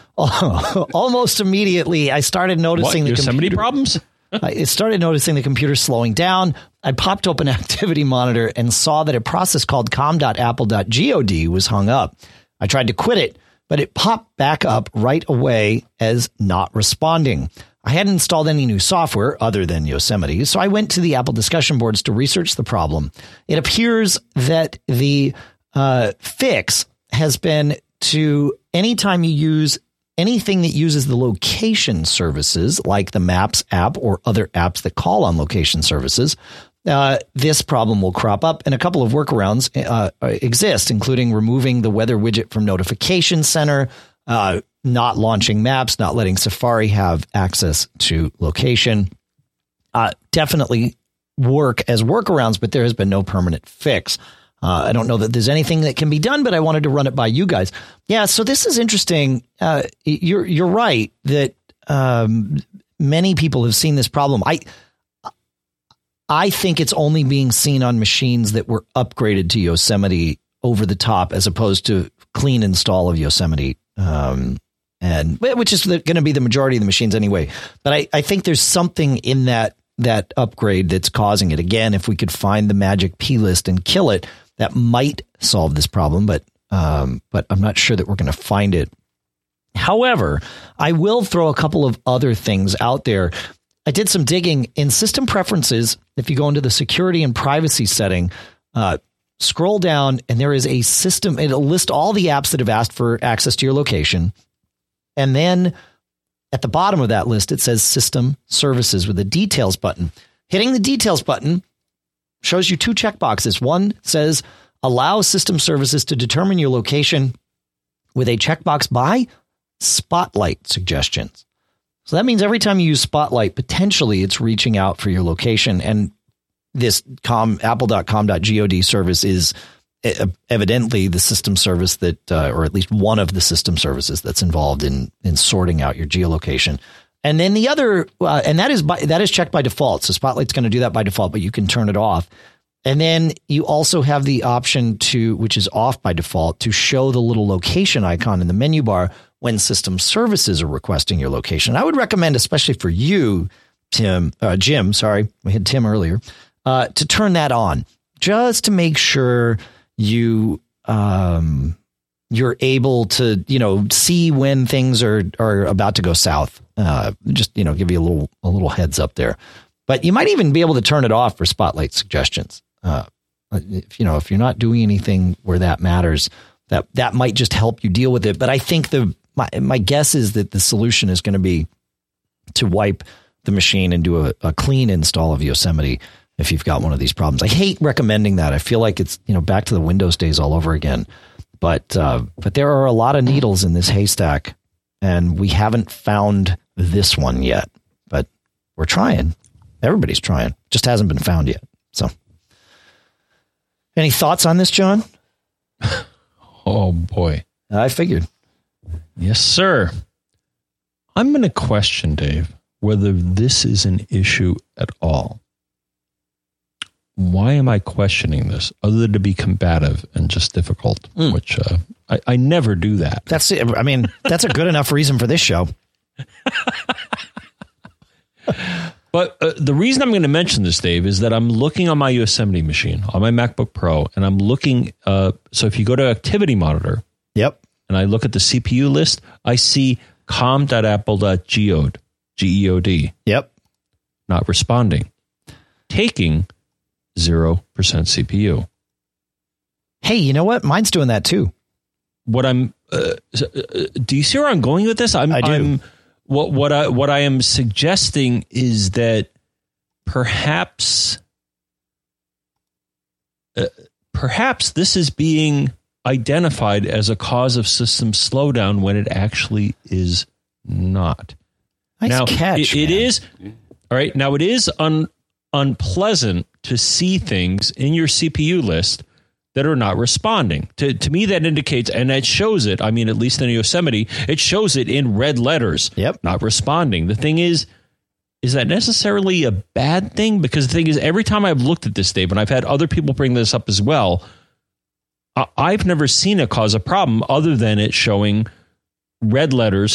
[SPEAKER 1] Almost immediately, I started
[SPEAKER 2] What,
[SPEAKER 1] noticing the
[SPEAKER 2] Yosemite
[SPEAKER 1] computer-
[SPEAKER 2] problems?
[SPEAKER 1] I started noticing the computer slowing down. I popped open Activity Monitor and saw that a process called com dot apple dot god was hung up. I tried to quit it, but it popped back up right away as not responding. I hadn't installed any new software other than Yosemite, so I went to the Apple discussion boards to research the problem. It appears that the uh, fix has been to anytime you use anything that uses the location services, like the Maps app or other apps that call on location services, uh, this problem will crop up. And a couple of workarounds uh, exist, including removing the weather widget from Notification Center, uh, not launching Maps, not letting Safari have access to location. Uh, definitely work as workarounds, but there has been no permanent fix. Uh, I don't know that there's anything that can be done, but I wanted to run it by you guys. Yeah, so this is interesting. Uh, you're you're right that um, many people have seen this problem. I I think it's only being seen on machines that were upgraded to Yosemite over the top, as opposed to clean install of Yosemite, um, and which is going to be the majority of the machines anyway. But I, I think there's something in that that upgrade that's causing it. Again, if we could find the magic P list and kill it, that might solve this problem, but um, but I'm not sure that we're going to find it. However, I will throw a couple of other things out there. I did some digging in system preferences. If you go into the security and privacy setting, uh, scroll down and there is a system. It'll list all the apps that have asked for access to your location. And then at the bottom of that list, it says system services with a details button. Hitting the details button shows you two checkboxes. One says allow system services to determine your location with a checkbox by Spotlight suggestions. So that means every time you use Spotlight, potentially it's reaching out for your location. And this com, apple dot com dot god service is evidently the system service that, uh, or at least one of the system services that's involved in, in sorting out your geolocation. And then the other, uh, and that is by, that is checked by default. So Spotlight's going to do that by default, but you can turn it off. And then you also have the option to, which is off by default, to show the little location icon in the menu bar when system services are requesting your location. I would recommend, especially for you, Tim, uh, Jim, sorry, we had Tim earlier, uh, to turn that on just to make sure you, um, you're able to, you know, see when things are, are about to go south. Uh, just, you know, give you a little, a little heads up there, but you might even be able to turn it off for Spotlight suggestions. Uh, if, you know, if you're not doing anything where that matters, that, that might just help you deal with it. But I think the, my, my guess is that the solution is going to be to wipe the machine and do a, a clean install of Yosemite if you've got one of these problems. I hate recommending that. I feel like it's, you know, back to the Windows days all over again. But uh, but there are a lot of needles in this haystack, and we haven't found this one yet. But we're trying. Everybody's trying. Just hasn't been found yet. So, any thoughts on this, John?
[SPEAKER 2] Oh, boy.
[SPEAKER 1] I figured.
[SPEAKER 2] Yes, sir. I'm going to question, Dave, whether this is an issue at all. Why am I questioning this other than to be combative and just difficult, mm. which uh, I, I never do that.
[SPEAKER 1] That's it. I mean, that's a good enough reason for this show.
[SPEAKER 2] But uh, the reason I'm going to mention this, Dave, is that I'm looking on my Yosemite machine, on my MacBook Pro, and I'm looking. Uh, so if you go to Activity Monitor,
[SPEAKER 1] yep,
[SPEAKER 2] and I look at the C P U list, I see com dot apple dot geod, G E O D.
[SPEAKER 1] Yep.
[SPEAKER 2] Not responding. Taking zero percent C P U.
[SPEAKER 1] Hey, you know what? Mine's doing that too.
[SPEAKER 2] What I'm, uh, uh, do you see where I'm going with this? I'm,
[SPEAKER 1] I do.
[SPEAKER 2] I'm, what, what I, what I am suggesting is that perhaps, uh, perhaps this is being identified as a cause of system slowdown when it actually is not.
[SPEAKER 1] Nice
[SPEAKER 2] now,
[SPEAKER 1] catch,
[SPEAKER 2] it, it is, all right. Now it is un, unpleasant to see things in your C P U list that are not responding. To to me, that indicates, and that shows it, I mean, at least in Yosemite, it shows it in red letters,
[SPEAKER 1] yep,
[SPEAKER 2] not responding. The thing is, is that necessarily a bad thing? Because the thing is, every time I've looked at this, Dave, and I've had other people bring this up as well, I've never seen it cause a problem other than it showing red letters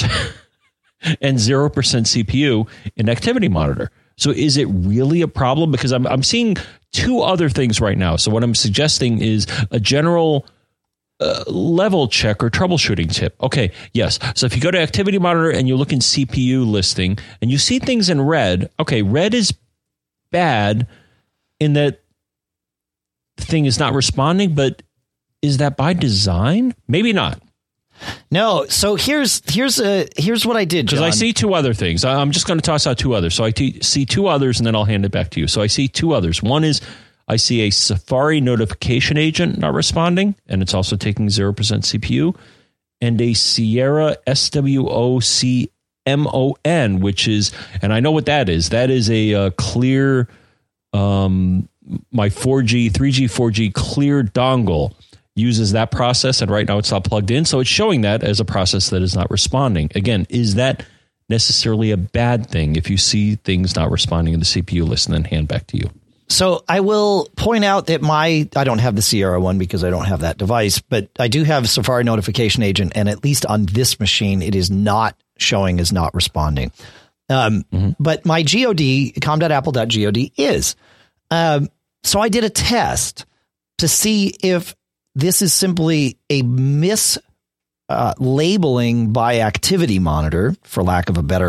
[SPEAKER 2] and zero percent C P U in Activity Monitor. So is it really a problem? Because I'm I'm seeing two other things right now. So what I'm suggesting is a general uh, level check or troubleshooting tip. Okay, yes. So if you go to Activity Monitor and you look in C P U listing and you see things in red, okay, red is bad in that the thing is not responding, but is that by design? Maybe not.
[SPEAKER 1] No. So here's here's a here's what I did,
[SPEAKER 2] because I see two other things. I'm just going to toss out two others. So I t- see two others, and then I'll hand it back to you. So I see two others. One is I see a Safari notification agent not responding, and it's also taking zero percent C P U, and a Sierra S W O C M O N, which is, and I know what that is. That is a uh, clear, um, my four G, three G, four G clear dongle uses that process, and right now it's not plugged in. So it's showing that as a process that is not responding. Again, is that necessarily a bad thing if you see things not responding in the C P U list? And then hand back to you.
[SPEAKER 1] So I will point out that my, I don't have the Sierra one because I don't have that device, but I do have Safari Notification Agent. And at least on this machine, it is not showing as not responding. Um, mm-hmm. But my G O D, com dot apple dot god is. Um, so I did a test to see if this is simply a mis uh, labeling by Activity Monitor, for lack of a better uh,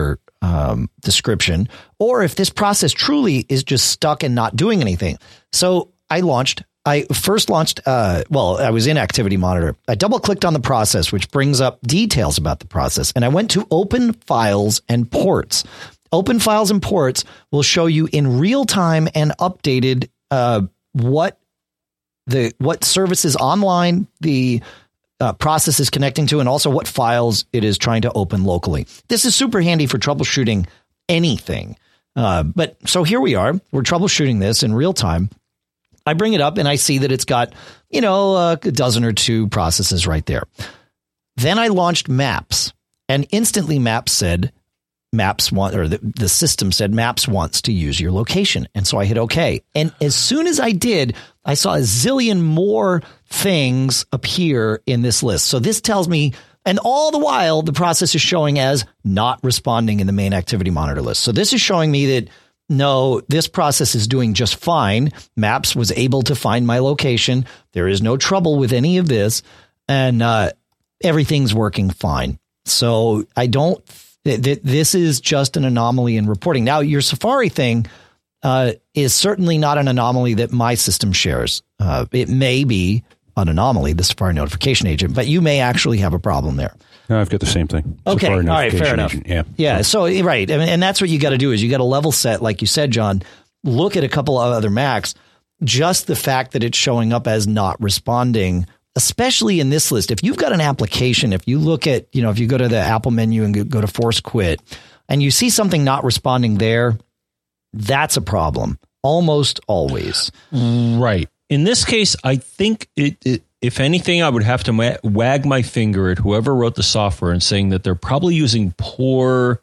[SPEAKER 1] um, description, or if this process truly is just stuck and not doing anything. So I launched, I first launched, uh, well, I was in Activity Monitor. I double clicked on the process, which brings up details about the process. And I went to Open Files and Ports. Open Files and Ports will show you in real time and updated uh, what the what services online the uh, process is connecting to, and also what files it is trying to open locally. This is super handy for troubleshooting anything. Uh, but so here we are. We're troubleshooting this in real time. I bring it up and I see that it's got, you know, a dozen or two processes right there. Then I launched Maps, and instantly Maps said, Maps want, or the, the system said Maps wants to use your location. And so I hit OK. And as soon as I did, I saw a zillion more things appear in this list. So this tells me, and all the while the process is showing as not responding in the main Activity Monitor list. So this is showing me that no, this process is doing just fine. Maps was able to find my location. There is no trouble with any of this, and uh, everything's working fine. So I don't, th- th- this is just an anomaly in reporting. Now, your Safari thing uh, is certainly not an anomaly that my system shares. Uh, it may be an anomaly, the Safari Notification Agent, but you may actually have a problem there.
[SPEAKER 3] No, I've got the same thing.
[SPEAKER 1] Okay. All right. Fair enough.
[SPEAKER 3] Agent. Yeah.
[SPEAKER 1] Yeah. So, right. I mean, and that's what you got to do is you got to level set, like you said, John, look at a couple of other Macs. Just the fact that it's showing up as not responding, especially in this list. If you've got an application, if you look at, you know, if you go to the Apple menu and go to Force Quit and you see something not responding there, that's a problem almost always.
[SPEAKER 2] Right. In this case, I think it, it if anything, I would have to ma- wag my finger at whoever wrote the software and saying that they're probably using poor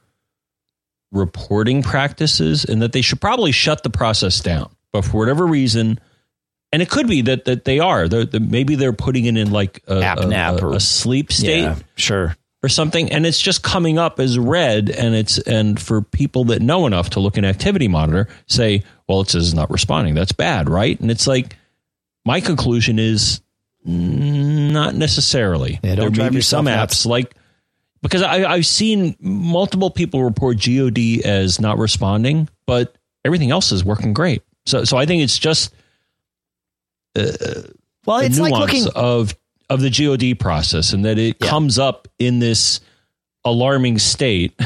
[SPEAKER 2] reporting practices and that they should probably shut the process down. But for whatever reason, and it could be that that they are, they're, they're, maybe they're putting it in like a,
[SPEAKER 1] App
[SPEAKER 2] a,
[SPEAKER 1] nap
[SPEAKER 2] a,
[SPEAKER 1] or,
[SPEAKER 2] a sleep state,
[SPEAKER 1] yeah, sure,
[SPEAKER 2] or something, and it's just coming up as red. And it's and for people that know enough to look in Activity Monitor, say, well, it says it's not responding. That's bad, right? And it's like, my conclusion is not necessarily.
[SPEAKER 1] Yeah,
[SPEAKER 2] there may be some apps nuts. like, because I, I've seen multiple people report G O D as not responding, but everything else is working great. So, so I think it's just uh,
[SPEAKER 1] well,
[SPEAKER 2] the
[SPEAKER 1] it's
[SPEAKER 2] nuance
[SPEAKER 1] like looking
[SPEAKER 2] of of the G O D process, and that it yeah. comes up in this alarming state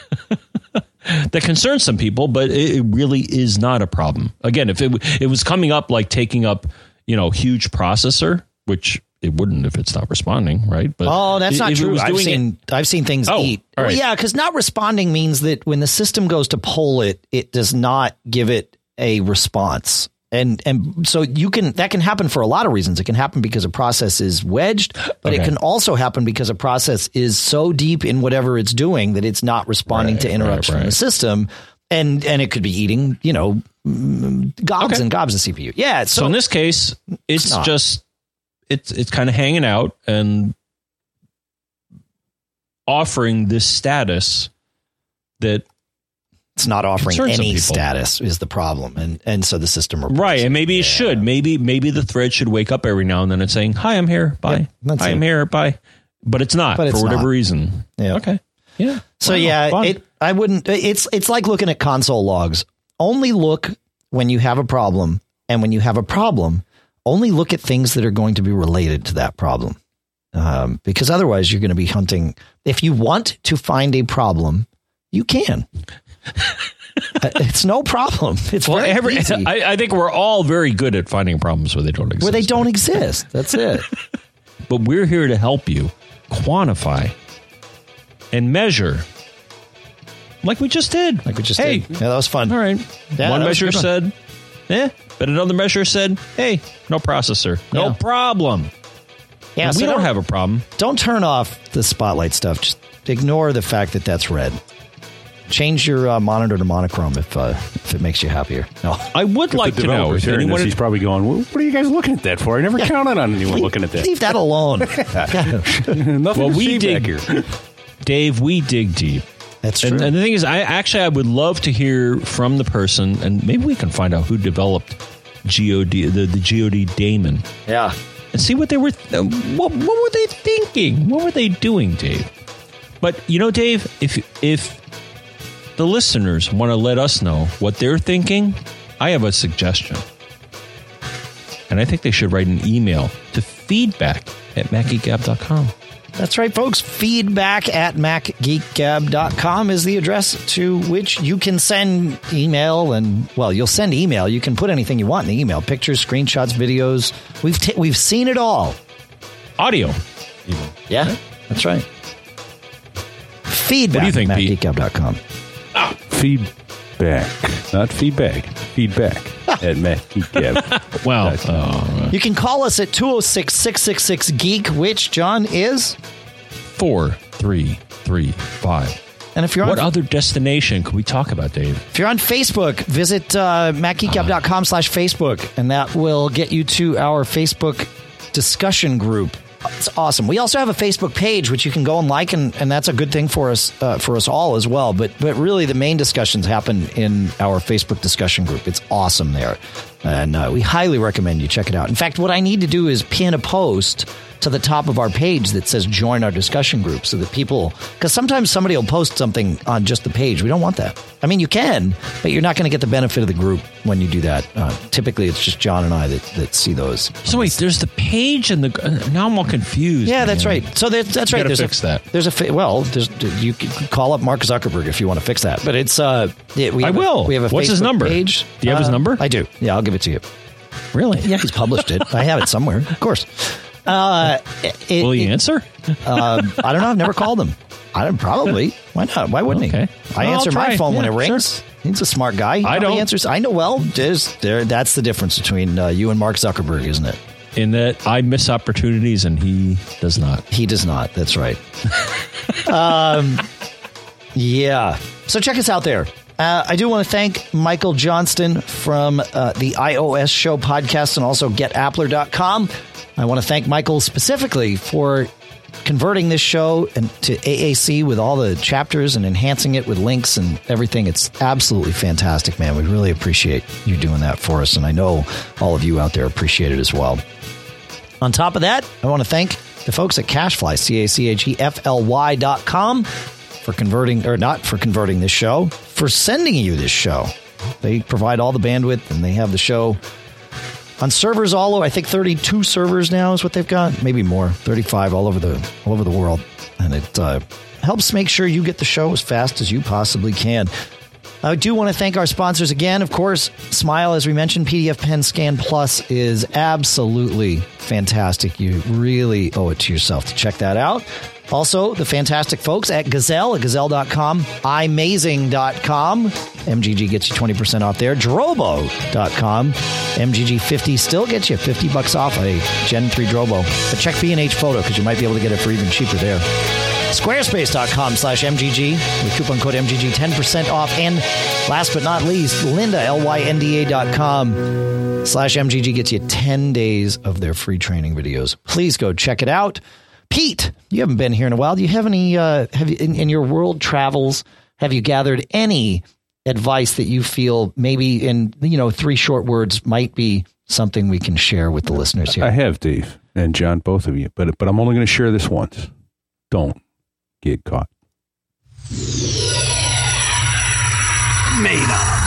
[SPEAKER 2] that concerns some people, but it, it really is not a problem. Again, if it it was coming up like taking up, you know, huge processor, which it wouldn't if it's not responding, right? But
[SPEAKER 1] oh, that's not true. I've seen
[SPEAKER 2] it,
[SPEAKER 1] I've seen things
[SPEAKER 2] oh,
[SPEAKER 1] eat.
[SPEAKER 2] Right.
[SPEAKER 1] Well, yeah, because not responding means that when the system goes to poll it, it does not give it a response. And and so you can that can happen for a lot of reasons. It can happen because a process is wedged, but okay. it can also happen because a process is so deep in whatever it's doing that it's not responding
[SPEAKER 2] right,
[SPEAKER 1] to interrupts
[SPEAKER 2] right, right.
[SPEAKER 1] from the system. And and it could be eating, you know, gobs
[SPEAKER 2] okay.
[SPEAKER 1] and gobs of C P U. Yeah. So,
[SPEAKER 2] so in this case, it's, it's just it's it's kind of hanging out and offering this status that
[SPEAKER 1] it's not offering any status is the problem. And and so the system reports
[SPEAKER 2] right. And maybe
[SPEAKER 1] it
[SPEAKER 2] yeah. should. Maybe maybe the thread should wake up every now and then and saying, "Hi, I'm here. Bye.
[SPEAKER 1] Yep,
[SPEAKER 2] Hi,
[SPEAKER 1] it.
[SPEAKER 2] I'm here. Bye." But it's not
[SPEAKER 1] but it's
[SPEAKER 2] for whatever
[SPEAKER 1] not.
[SPEAKER 2] reason.
[SPEAKER 1] Yeah.
[SPEAKER 2] Okay. Yeah.
[SPEAKER 1] So
[SPEAKER 2] wow,
[SPEAKER 1] yeah,
[SPEAKER 2] fun.
[SPEAKER 1] it I wouldn't. It's it's like looking at console logs. Only look when you have a problem, and when you have a problem, only look at things that are going to be related to that problem, um, because otherwise you're going to be hunting. If you want to find a problem, you can. It's no problem. It's
[SPEAKER 2] well,
[SPEAKER 1] very
[SPEAKER 2] every,
[SPEAKER 1] easy.
[SPEAKER 2] I, I think we're all very good at finding problems where they don't exist.
[SPEAKER 1] Where they don't exist. That's it.
[SPEAKER 2] But we're here to help you quantify and measure, like we just did.
[SPEAKER 1] Like we just
[SPEAKER 2] hey,
[SPEAKER 1] did. Yeah, that was fun.
[SPEAKER 2] All right.
[SPEAKER 1] Yeah,
[SPEAKER 2] one measure said, eh, but another measure said, hey, no processor, no
[SPEAKER 1] yeah.
[SPEAKER 2] problem.
[SPEAKER 1] Yeah,
[SPEAKER 2] and
[SPEAKER 1] so
[SPEAKER 2] we don't,
[SPEAKER 1] don't
[SPEAKER 2] have a problem.
[SPEAKER 1] Don't turn off the spotlight stuff. Just ignore the fact that that's red. Change your uh, monitor to monochrome if uh, if it makes you happier. No,
[SPEAKER 2] I would
[SPEAKER 3] if
[SPEAKER 2] like to know.
[SPEAKER 3] If anyone, this, he's probably going, well, what are you guys looking at that for? I never yeah. counted on anyone
[SPEAKER 1] leave,
[SPEAKER 3] looking at that.
[SPEAKER 1] Leave that alone.
[SPEAKER 3] Nothing
[SPEAKER 2] well,
[SPEAKER 3] to
[SPEAKER 2] we
[SPEAKER 3] see
[SPEAKER 2] dig,
[SPEAKER 3] back here.
[SPEAKER 2] Dave, we dig deep.
[SPEAKER 1] That's true.
[SPEAKER 2] And, and the thing is, I actually I would love to hear from the person, and maybe we can find out who developed G O D, the, the G O D daemon.
[SPEAKER 1] Yeah,
[SPEAKER 2] and see what they were. Uh, what, what were they thinking? What were they doing, Dave? But you know, Dave, if if the listeners want to let us know what they're thinking, I have a suggestion. And I think they should write an email to feedback at mac geek gab dot com.
[SPEAKER 1] That's right, folks. Feedback at mac geek gab dot com is the address to which you can send email. And, well, you'll send email. You can put anything you want in the email. Pictures, screenshots, videos. We've t- we've seen it all.
[SPEAKER 2] Audio.
[SPEAKER 1] Even. Yeah, that's right. Feedback
[SPEAKER 2] what do you think,
[SPEAKER 1] at mac
[SPEAKER 2] Pete?
[SPEAKER 1] geek gab dot com.
[SPEAKER 3] Oh. Feedback. Not feedback. Feedback at mac geek gab.
[SPEAKER 2] Well, uh,
[SPEAKER 1] you can call us at two oh six, six six six, geek, which, John, is
[SPEAKER 2] four three three five.
[SPEAKER 1] And if you're
[SPEAKER 2] what
[SPEAKER 1] on,
[SPEAKER 2] other destination could we talk about, Dave?
[SPEAKER 1] If you're on Facebook, visit uh, mac geek gab dot com slash Facebook, and that will get you to our Facebook discussion group. It's awesome. We also have a Facebook page which you can go and like, and, and that's a good thing for us uh, for us all as well. But but really, the main discussions happen in our Facebook discussion group. It's awesome there, and uh, we highly recommend you check it out. In fact, what I need to do is pin a post to the top of our page that says join our discussion group, so that people, because sometimes somebody will post something on just the page. We don't want that. I mean, you can, but you're not going to get the benefit of the group when you do that. Uh, typically, it's just John and I that, that see those.
[SPEAKER 2] So wait, there's the page and the uh, now I'm all confused.
[SPEAKER 1] Yeah, that's
[SPEAKER 2] man.
[SPEAKER 1] right. So that, that's right.
[SPEAKER 2] You
[SPEAKER 1] There's
[SPEAKER 2] fix
[SPEAKER 1] a,
[SPEAKER 2] that.
[SPEAKER 1] There's a fi- well, there's, you can call up Mark Zuckerberg if you want to fix that. But it's uh, yeah, we
[SPEAKER 2] I
[SPEAKER 1] have
[SPEAKER 2] will.
[SPEAKER 1] A, we have a
[SPEAKER 2] What's
[SPEAKER 1] Facebook
[SPEAKER 2] his number?
[SPEAKER 1] page.
[SPEAKER 2] Do you have his
[SPEAKER 1] Uh,
[SPEAKER 2] number?
[SPEAKER 1] I do. Yeah, I'll give it to you.
[SPEAKER 2] Really?
[SPEAKER 1] Yeah, he's published it. I have it somewhere, of course. Uh, it,
[SPEAKER 2] Will he
[SPEAKER 1] it,
[SPEAKER 2] answer?
[SPEAKER 1] uh, I don't know. I've never called him. I don't probably. Why not? Why wouldn't
[SPEAKER 2] Okay.
[SPEAKER 1] he? I
[SPEAKER 2] Well,
[SPEAKER 1] answer
[SPEAKER 2] I'll
[SPEAKER 1] my
[SPEAKER 2] try.
[SPEAKER 1] phone when
[SPEAKER 2] Yeah,
[SPEAKER 1] it rings.
[SPEAKER 2] sure.
[SPEAKER 1] He's a smart guy. He
[SPEAKER 2] I
[SPEAKER 1] probably
[SPEAKER 2] don't.
[SPEAKER 1] answers. I know. Well, there's there. That's the difference between uh, you and Mark Zuckerberg, isn't it?
[SPEAKER 2] In that I miss opportunities and he does not.
[SPEAKER 1] He does not. That's right. um, yeah. So check us out there. Uh, I do want to thank Michael Johnston from uh, the iOS Show podcast and also get appler dot com. I want to thank Michael specifically for converting this show and to A A C with all the chapters and enhancing it with links and everything. It's absolutely fantastic, man. We really appreciate you doing that for us, and I know all of you out there appreciate it as well. On top of that, I want to thank the folks at CacheFly, C A C H E F L Y dot com, for converting, or not for converting this show, for sending you this show. They provide all the bandwidth, and they have the show on servers all over. I think thirty-two servers now is what they've got, maybe more, thirty-five all over the all over the world, and it uh, helps make sure you get the show as fast as you possibly can. I do want to thank our sponsors again. Of course, Smile, as we mentioned, P D F Pen Scan Plus is absolutely fantastic. You really owe it to yourself to check that out. Also, the fantastic folks at Gazelle, at gazelle dot com, imazing dot com. M G G gets you twenty percent off there. Drobo dot com. M G G fifty still gets you fifty bucks off a Gen three Drobo. But check B and H Photo because you might be able to get it for even cheaper there. Squarespace dot com slash M G G with coupon code M G G, ten percent off. And last but not least, Lynda, L Y N D A dot com slash M G G gets you ten days of their free training videos. Please go check it out. Pete, you haven't been here in a while. Do you have any, uh, have you, in, in your world travels, have you gathered any advice that you feel maybe in, you know, three short words might be something we can share with the listeners here?
[SPEAKER 3] I have, Dave and John, both of you, but but I'm only going to share this once. Don't get caught.
[SPEAKER 5] Made up.